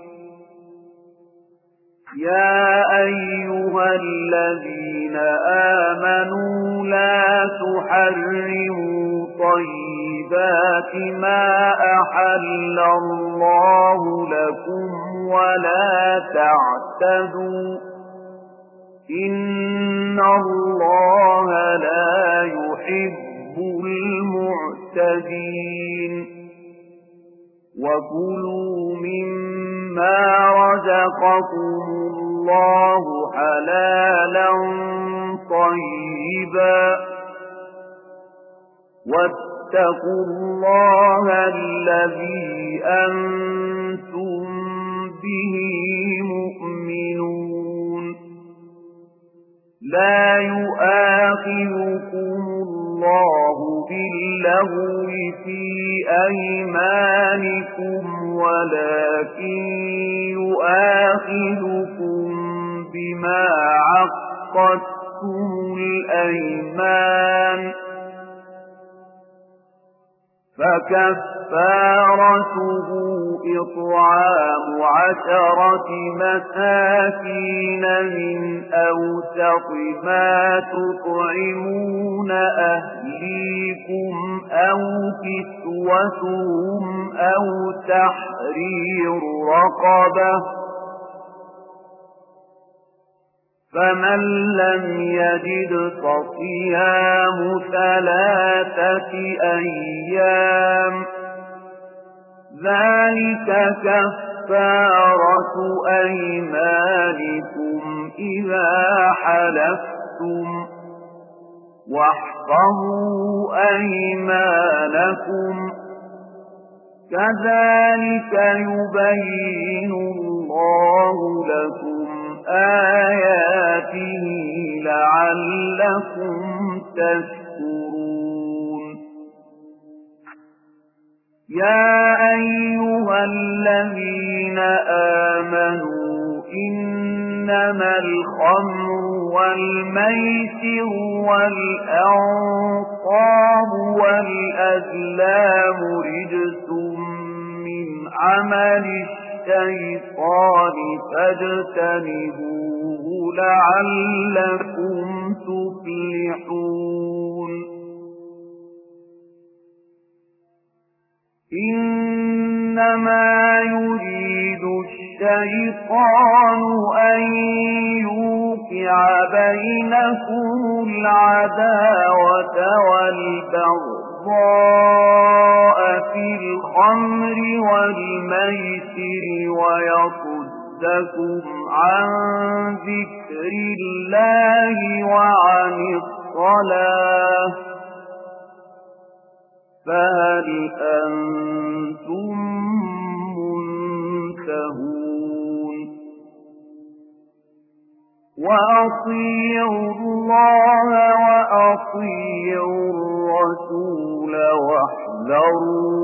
يا أيها الذين آمنوا لا تحرموا طيبات ما أحل الله لكم ولا تعتدوا إن الله لا يحب المعتدين وكلوا مما رزقكم الله حلالا طيبا واتقوا الله الذي أنتم به مؤمنون لا يؤاخذكم الله باللغو في أيمانكم ولكن يؤاخذكم بما عقدتم الأيمان فكفارته إطعام عشرة مساكين من أوسط ما تطعمون أهليكم أو كسوتهم أو تحرير رقبة فمن لم يجد فصيام ثلاثة أيام ذلك كفارة أيمانكم إذا حلفتم واحفظوا أيمانكم كذلك يبين الله لكم آياته لعلكم تشكرون يا أيها الذين آمنوا إنما الخمر والميسر والأنصاب والأزلام رجس من عمل الشيطان فاجتنبوه لعلكم تفلحون إنما يريد الشيطان أن يوقع بينكم العداوة والبغضاء في الخمر والميسر ويصدكم عن ذكر الله وعن الصلاة فهل أنتم منتهون وأطيعوا الله وأطيعوا الرسول واحذروا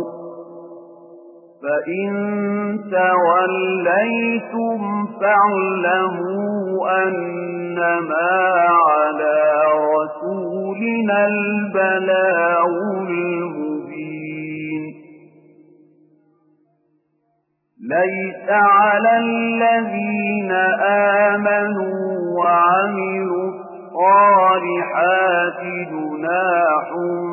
فإن توليتم فاعلموا أنما على رسولنا البلاغ المبين ليس على الذين آمنوا وعملوا الصالحات جناح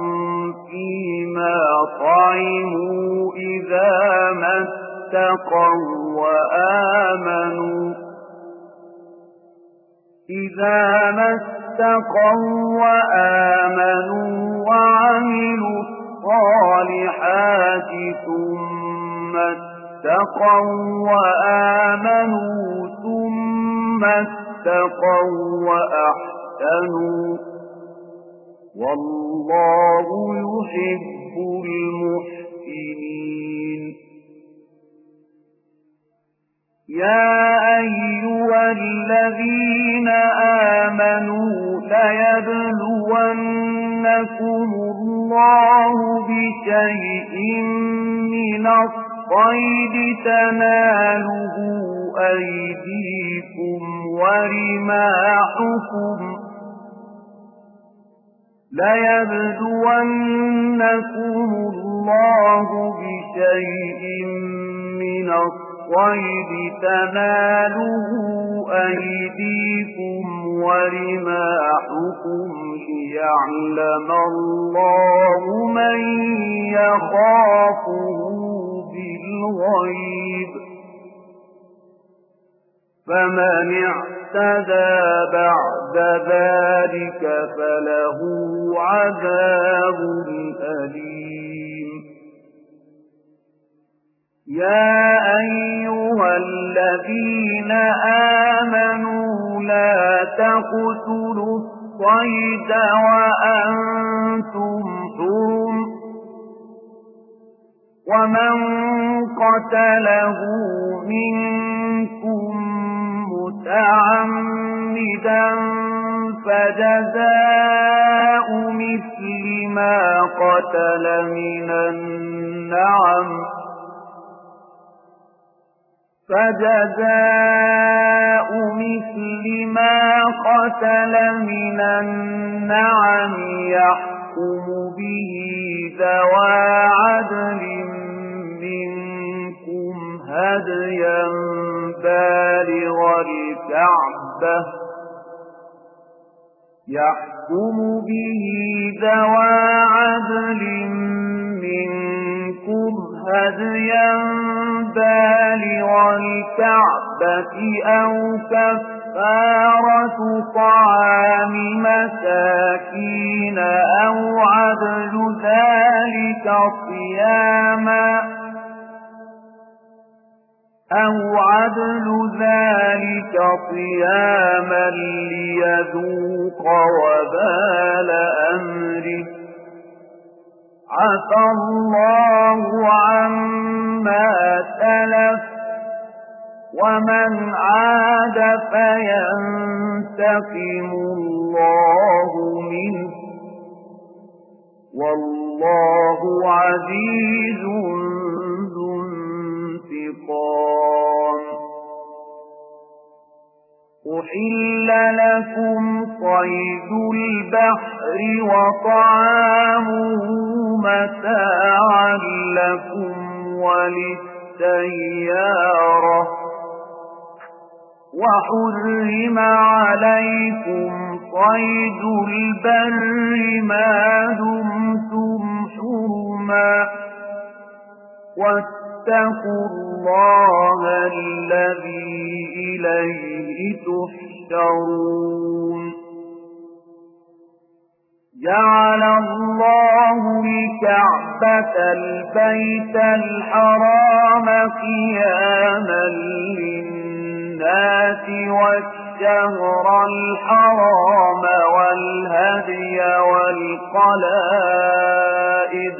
فيما طعموا إذا ما اتقوا وآمنوا إذا ما اتقوا وآمنوا وعملوا الصالحات ثم اتقوا وآمنوا ثم اتقوا وأحسنوا والله يحب المحسنين. يا أيها الذين آمنوا ليبلونكم الله بشيء من الصيد تناله أيديكم ورماحكم ليبلونكم الله بشيء من الصيد تناله أيديكم ورماحكم ليعلم الله من يخافه بالغيب فمن اعتدى بعد ذلك فله عذاب أليم. يا أيها الذين آمنوا لا تقتلوا الصيد وأنتم حرم ومن قتله منكم متعمدا فجزاء مثل ما قتل من النعم فجزاء مثل ما قتل من النعم يحكم به ذوى عدل منكم هديا بالغ الكعبة يحكم به ذوى عدل منكم هديا بالغ الكعبة أو كفارة طعام مساكين أو عدل ذلك صياما أو عدل ذلك صياما ليذوق وبال أمره عفى الله عما سلف ومن عاد فينتقم الله منه والله عزيز ذو انتقام. أحل لكم صيد البحر وطعامه متاعا لكم وللسيارة وحرم عليكم صيد البر ما دمتم حرما واتقوا الله الذي إليه تحشرون. جعل الله الكعبة البيت الحرام قياما للناس والشهر الحرام والهدي والقلائد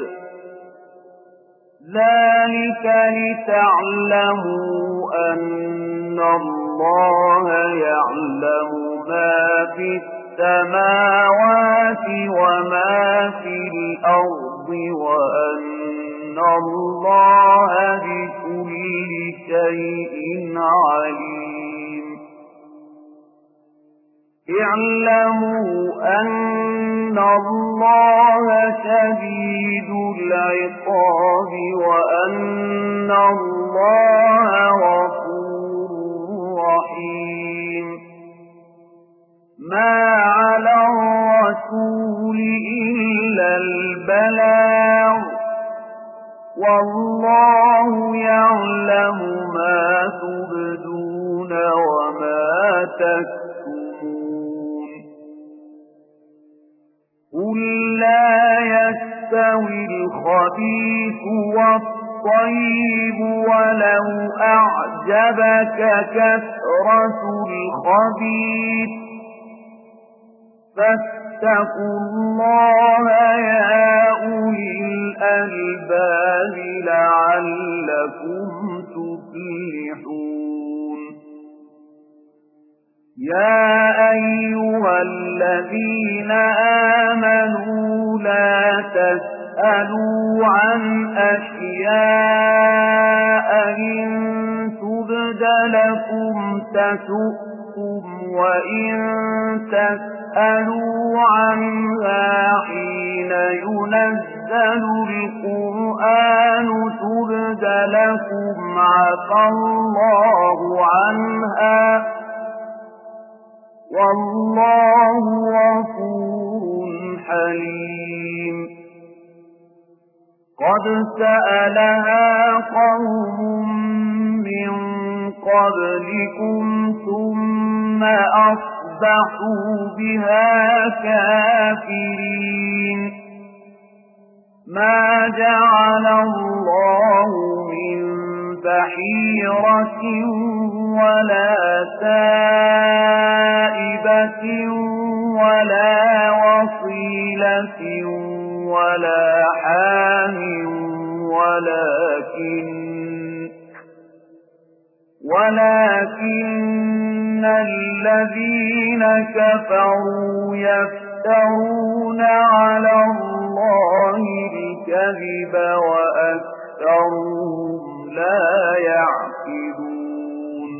ذلك لتعلموا أن الله يعلم ما في السماوات وما في الأرض وأن الله بكل شيء عليم. اعلموا أن الله شديد العقاب وأن الله غفور رحيم ما على الرسول إلا البلاغ والله يعلم ما تبدون وما تكتمون قل لا يستوي الخبيث والطيب ولو أعجبك كثرة الخبيث فاتقوا الله يا أولي الألباب لعلكم تفلحون يا أيها الذين آمنوا لا تسألوا عن أشياء إن تبد لكم تسؤكم وإن تسألوا عنها حين ينزل القرآن تبد لكم عفى الله عنها والله غفور حليم قد سألها قوم من قبلكم ثم أصبحوا بها كافرين ما جعل الله من بحيرة ولا سائبة ولا وصيلة ولا حام ولكن ولكن الذين كفروا يفترون على الله الكذب وأكثرهم لا يعقلون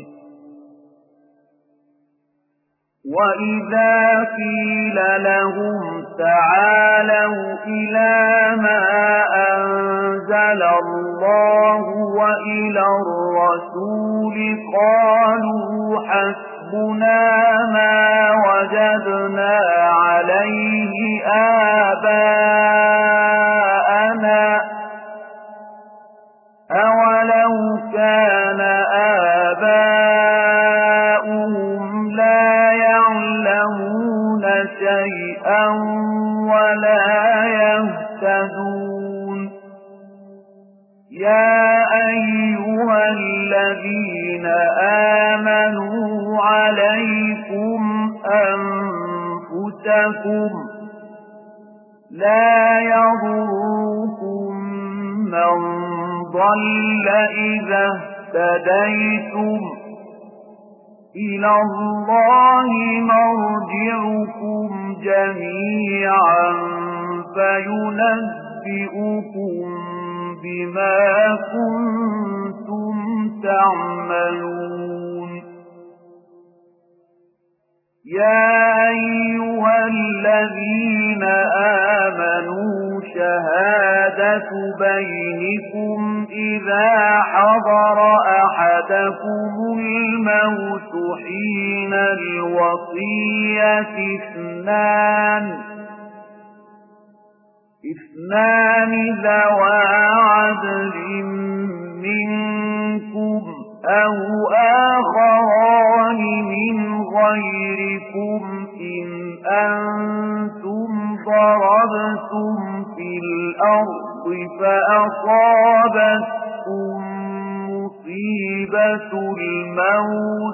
وإذا قيل لهم تعالوا إلى ما أنزل الله وإلى الرسول قالوا حسبنا ما وجدنا عليه آباءنا أولو كان آباؤهم لا يعلمون شيئا ولا يهتدون يا أيها الذين آمنوا عليكم أنفسكم لا يضركم من ضل إذا اهتديتم إلى الله مرجعكم جميعا فينبئكم بما كنتم تعملون يا أيها الذين آمنوا شهادة بينكم إذا حضر أحدكم الموت حين الوصية اثنان اثنان ذوى عدل منكم أو آخران من غيركم إن أنتم ضربتم في الأرض فأصابتكم مصيبة الموت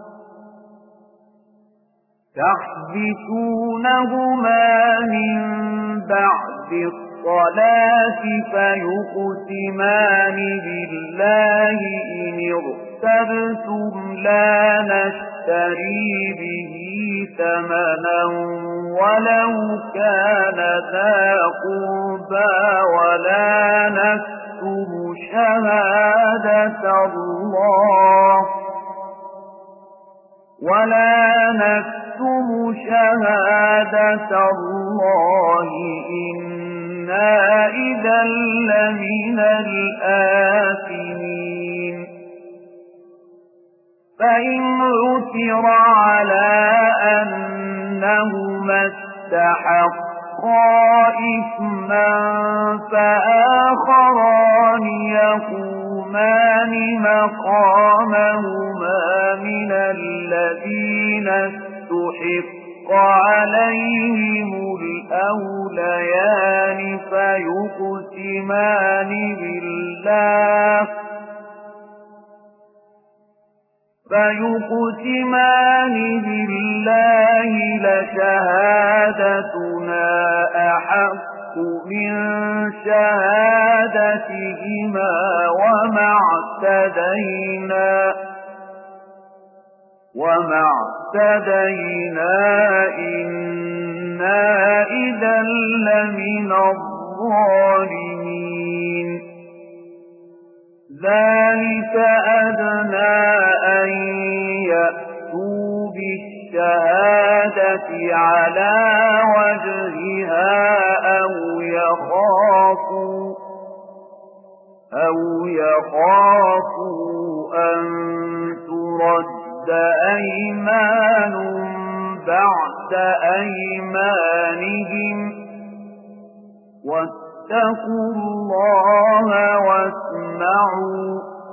تحبسونهما من بعد الصلاة فيقسمان بالله إن ارتبتم لا نشتري به ثمنا ولو كان ذا قربى ولا نكتم شهادة الله ولا نكتم شهادة الله إنا إذا لمن الآثمين فإن عثر على أنهما استحقا إثما فآخران يقومان مقامهما من الذين استحق عليهم الأوليان فيقسمان بالله فيقسمان بالله لشهادتنا أحق من شهادتهما وما اعتدينا وما اعتدينا إنا إذا لمن الظالمين ذلك أدنى أن يأتوا بالشهادة على وجهها أو يخافوا أو يخافوا أن ترد أيمان بعد أيمانهم واتقوا الله واسمعوا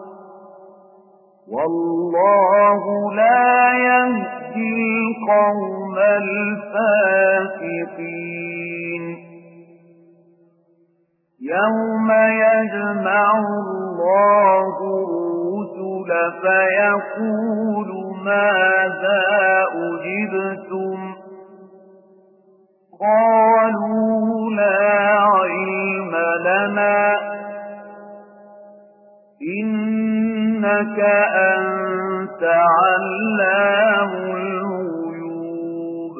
والله لا يهدي القوم الفاسقين يوم يجمع الله الرسل فيقول ماذا أجبتم قالوا لا علم لنا إنك أنت علام الغيوب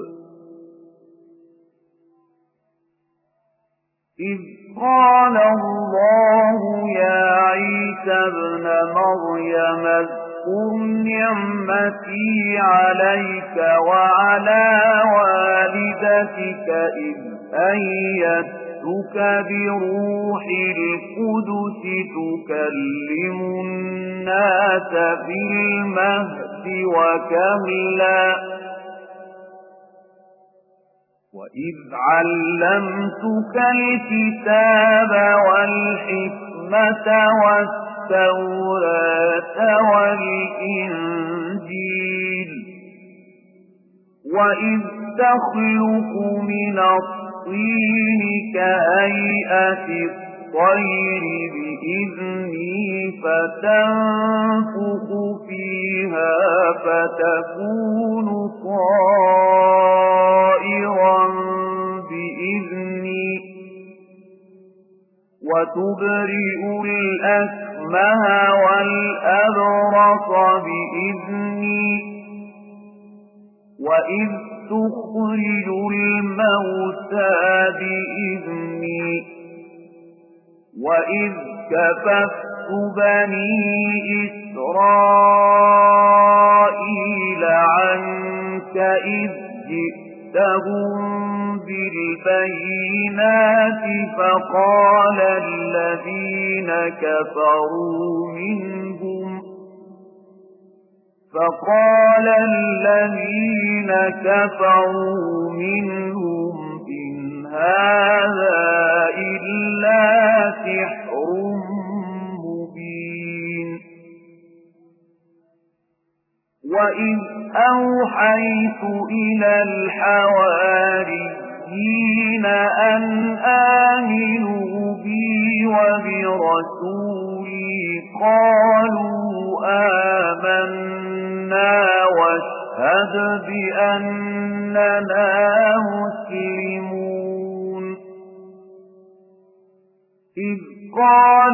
إذ قال الله يا عيسى ابن مريم اذكر نعمتي عليك وعلى والدتك إذ أيدتك بروح القدس تكلم الناس في المهد وكهلا وإذ علمتك الكتاب والحكمة والتوراة والإنجيل وإذ تخلق من الطين كهيئة الطير بإذني فتنفخ فيها فتكون طائرا بإذني وتبرئ الأكمه والأبرص بإذني وإذ تخرج الموتى بإذني وإذ كففت بني إسرائيل عنك إذ جئتهم بالبينات فقال الذين كفروا منهم فقال الذين كفروا منهم إن هذا إلا سحر مبين وإذ أوحيت إلى الحواريين أن آمنوا بي وبرسولي قالوا آمنا واشهد بأننا مسلمون إذ قال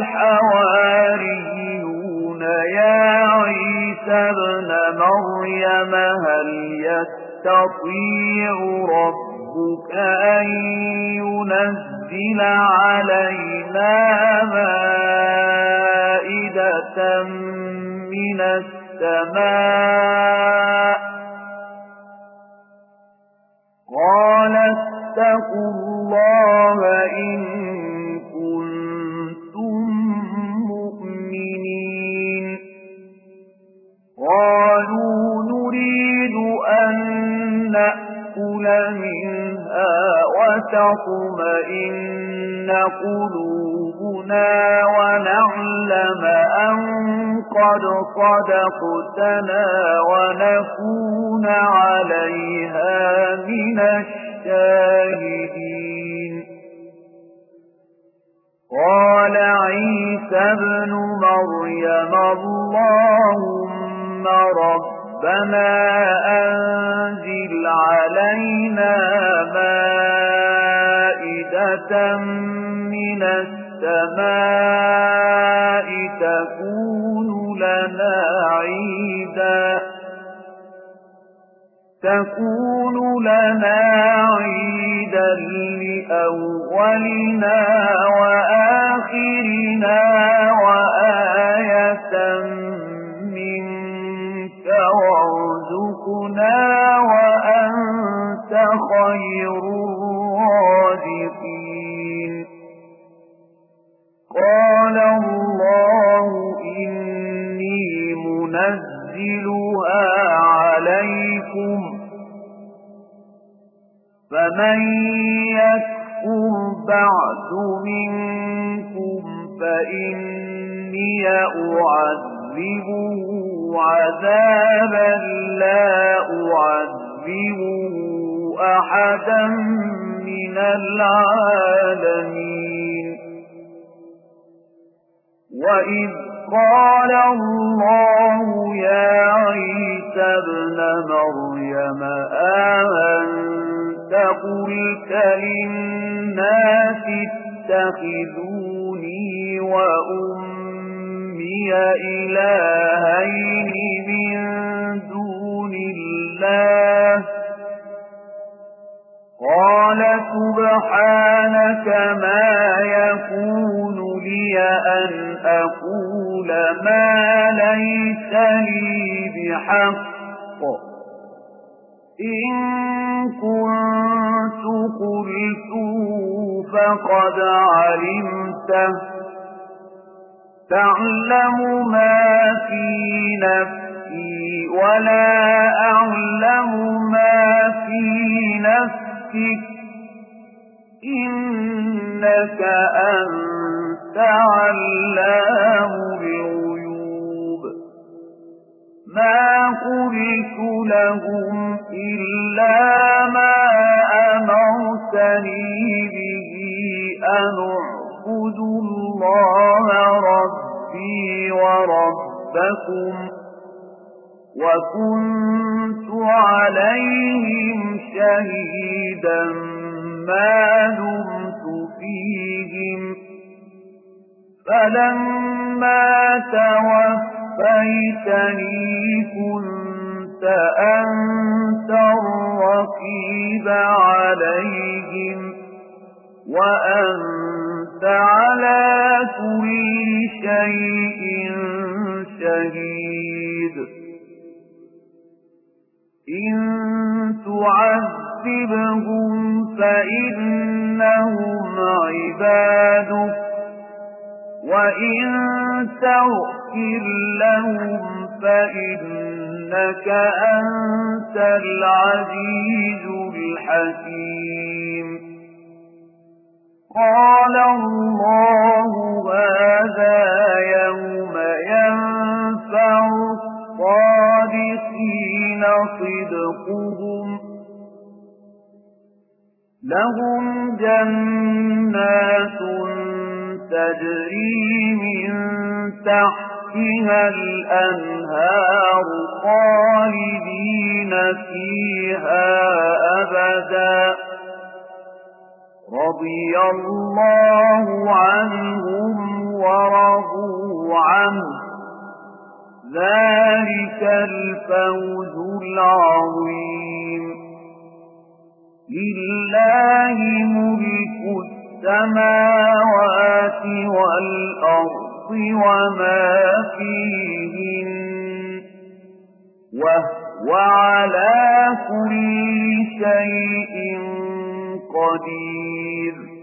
الحواريون يا عيسى ابن مريم هل يستطيع ربك أن ينزل علينا مائدة من السماء قال اتقوا الله إن كنتم مؤمنين قالوا نريد أن نأكل منها وتطمئن قلوبنا ونعلم أن قد صدقتنا ونكون عليها من الشاهدين قال عيسى ابن مريم اللهم ربنا أنزل علينا مائدة من السماء تكون لنا عيدا تكون لنا عيدا لأولنا وآخرنا وآية منك وارزقنا وأنت خير الرازقين قال الله إني منزلها عليكم فمن يكفر بعد منكم فإني أعذبه عذابا لا أعذبه أحدا من العالمين وإذ قال الله يا عيسى ابن مريم أأنت قلت للناس اتخذوني وأمي إلهين من دون الله قال سبحانك ما يكون لي أن أقول ما ليس لي بحق إن كنت قلته فقد علمته تعلم ما في نفسي ولا أعلم ما في نفسك إنك أنت علام الغيوب ما قلت لهم إلا ما أمرتني به أن اعبدوا الله ربي وربكم وكنت عليهم شهيدا ما دمت فيهم فلما توفيتني كنت أنت الرقيب عليهم وأنت على كل شيء شهيد إن تعذبهم فإنهم عبادك وإن تغفر لهم فإنك أنت العزيز الحكيم قال الله هذا يوم ينفع الصادقين صدقهم لهم جنات تجري من تحتها الأنهار خالدين فيها أبدا رضي الله عنهم ورضوا عنه ذلك الفوز العظيم لله ملك السماوات والأرض وما فيهن وهو وعلى كل شيء قدير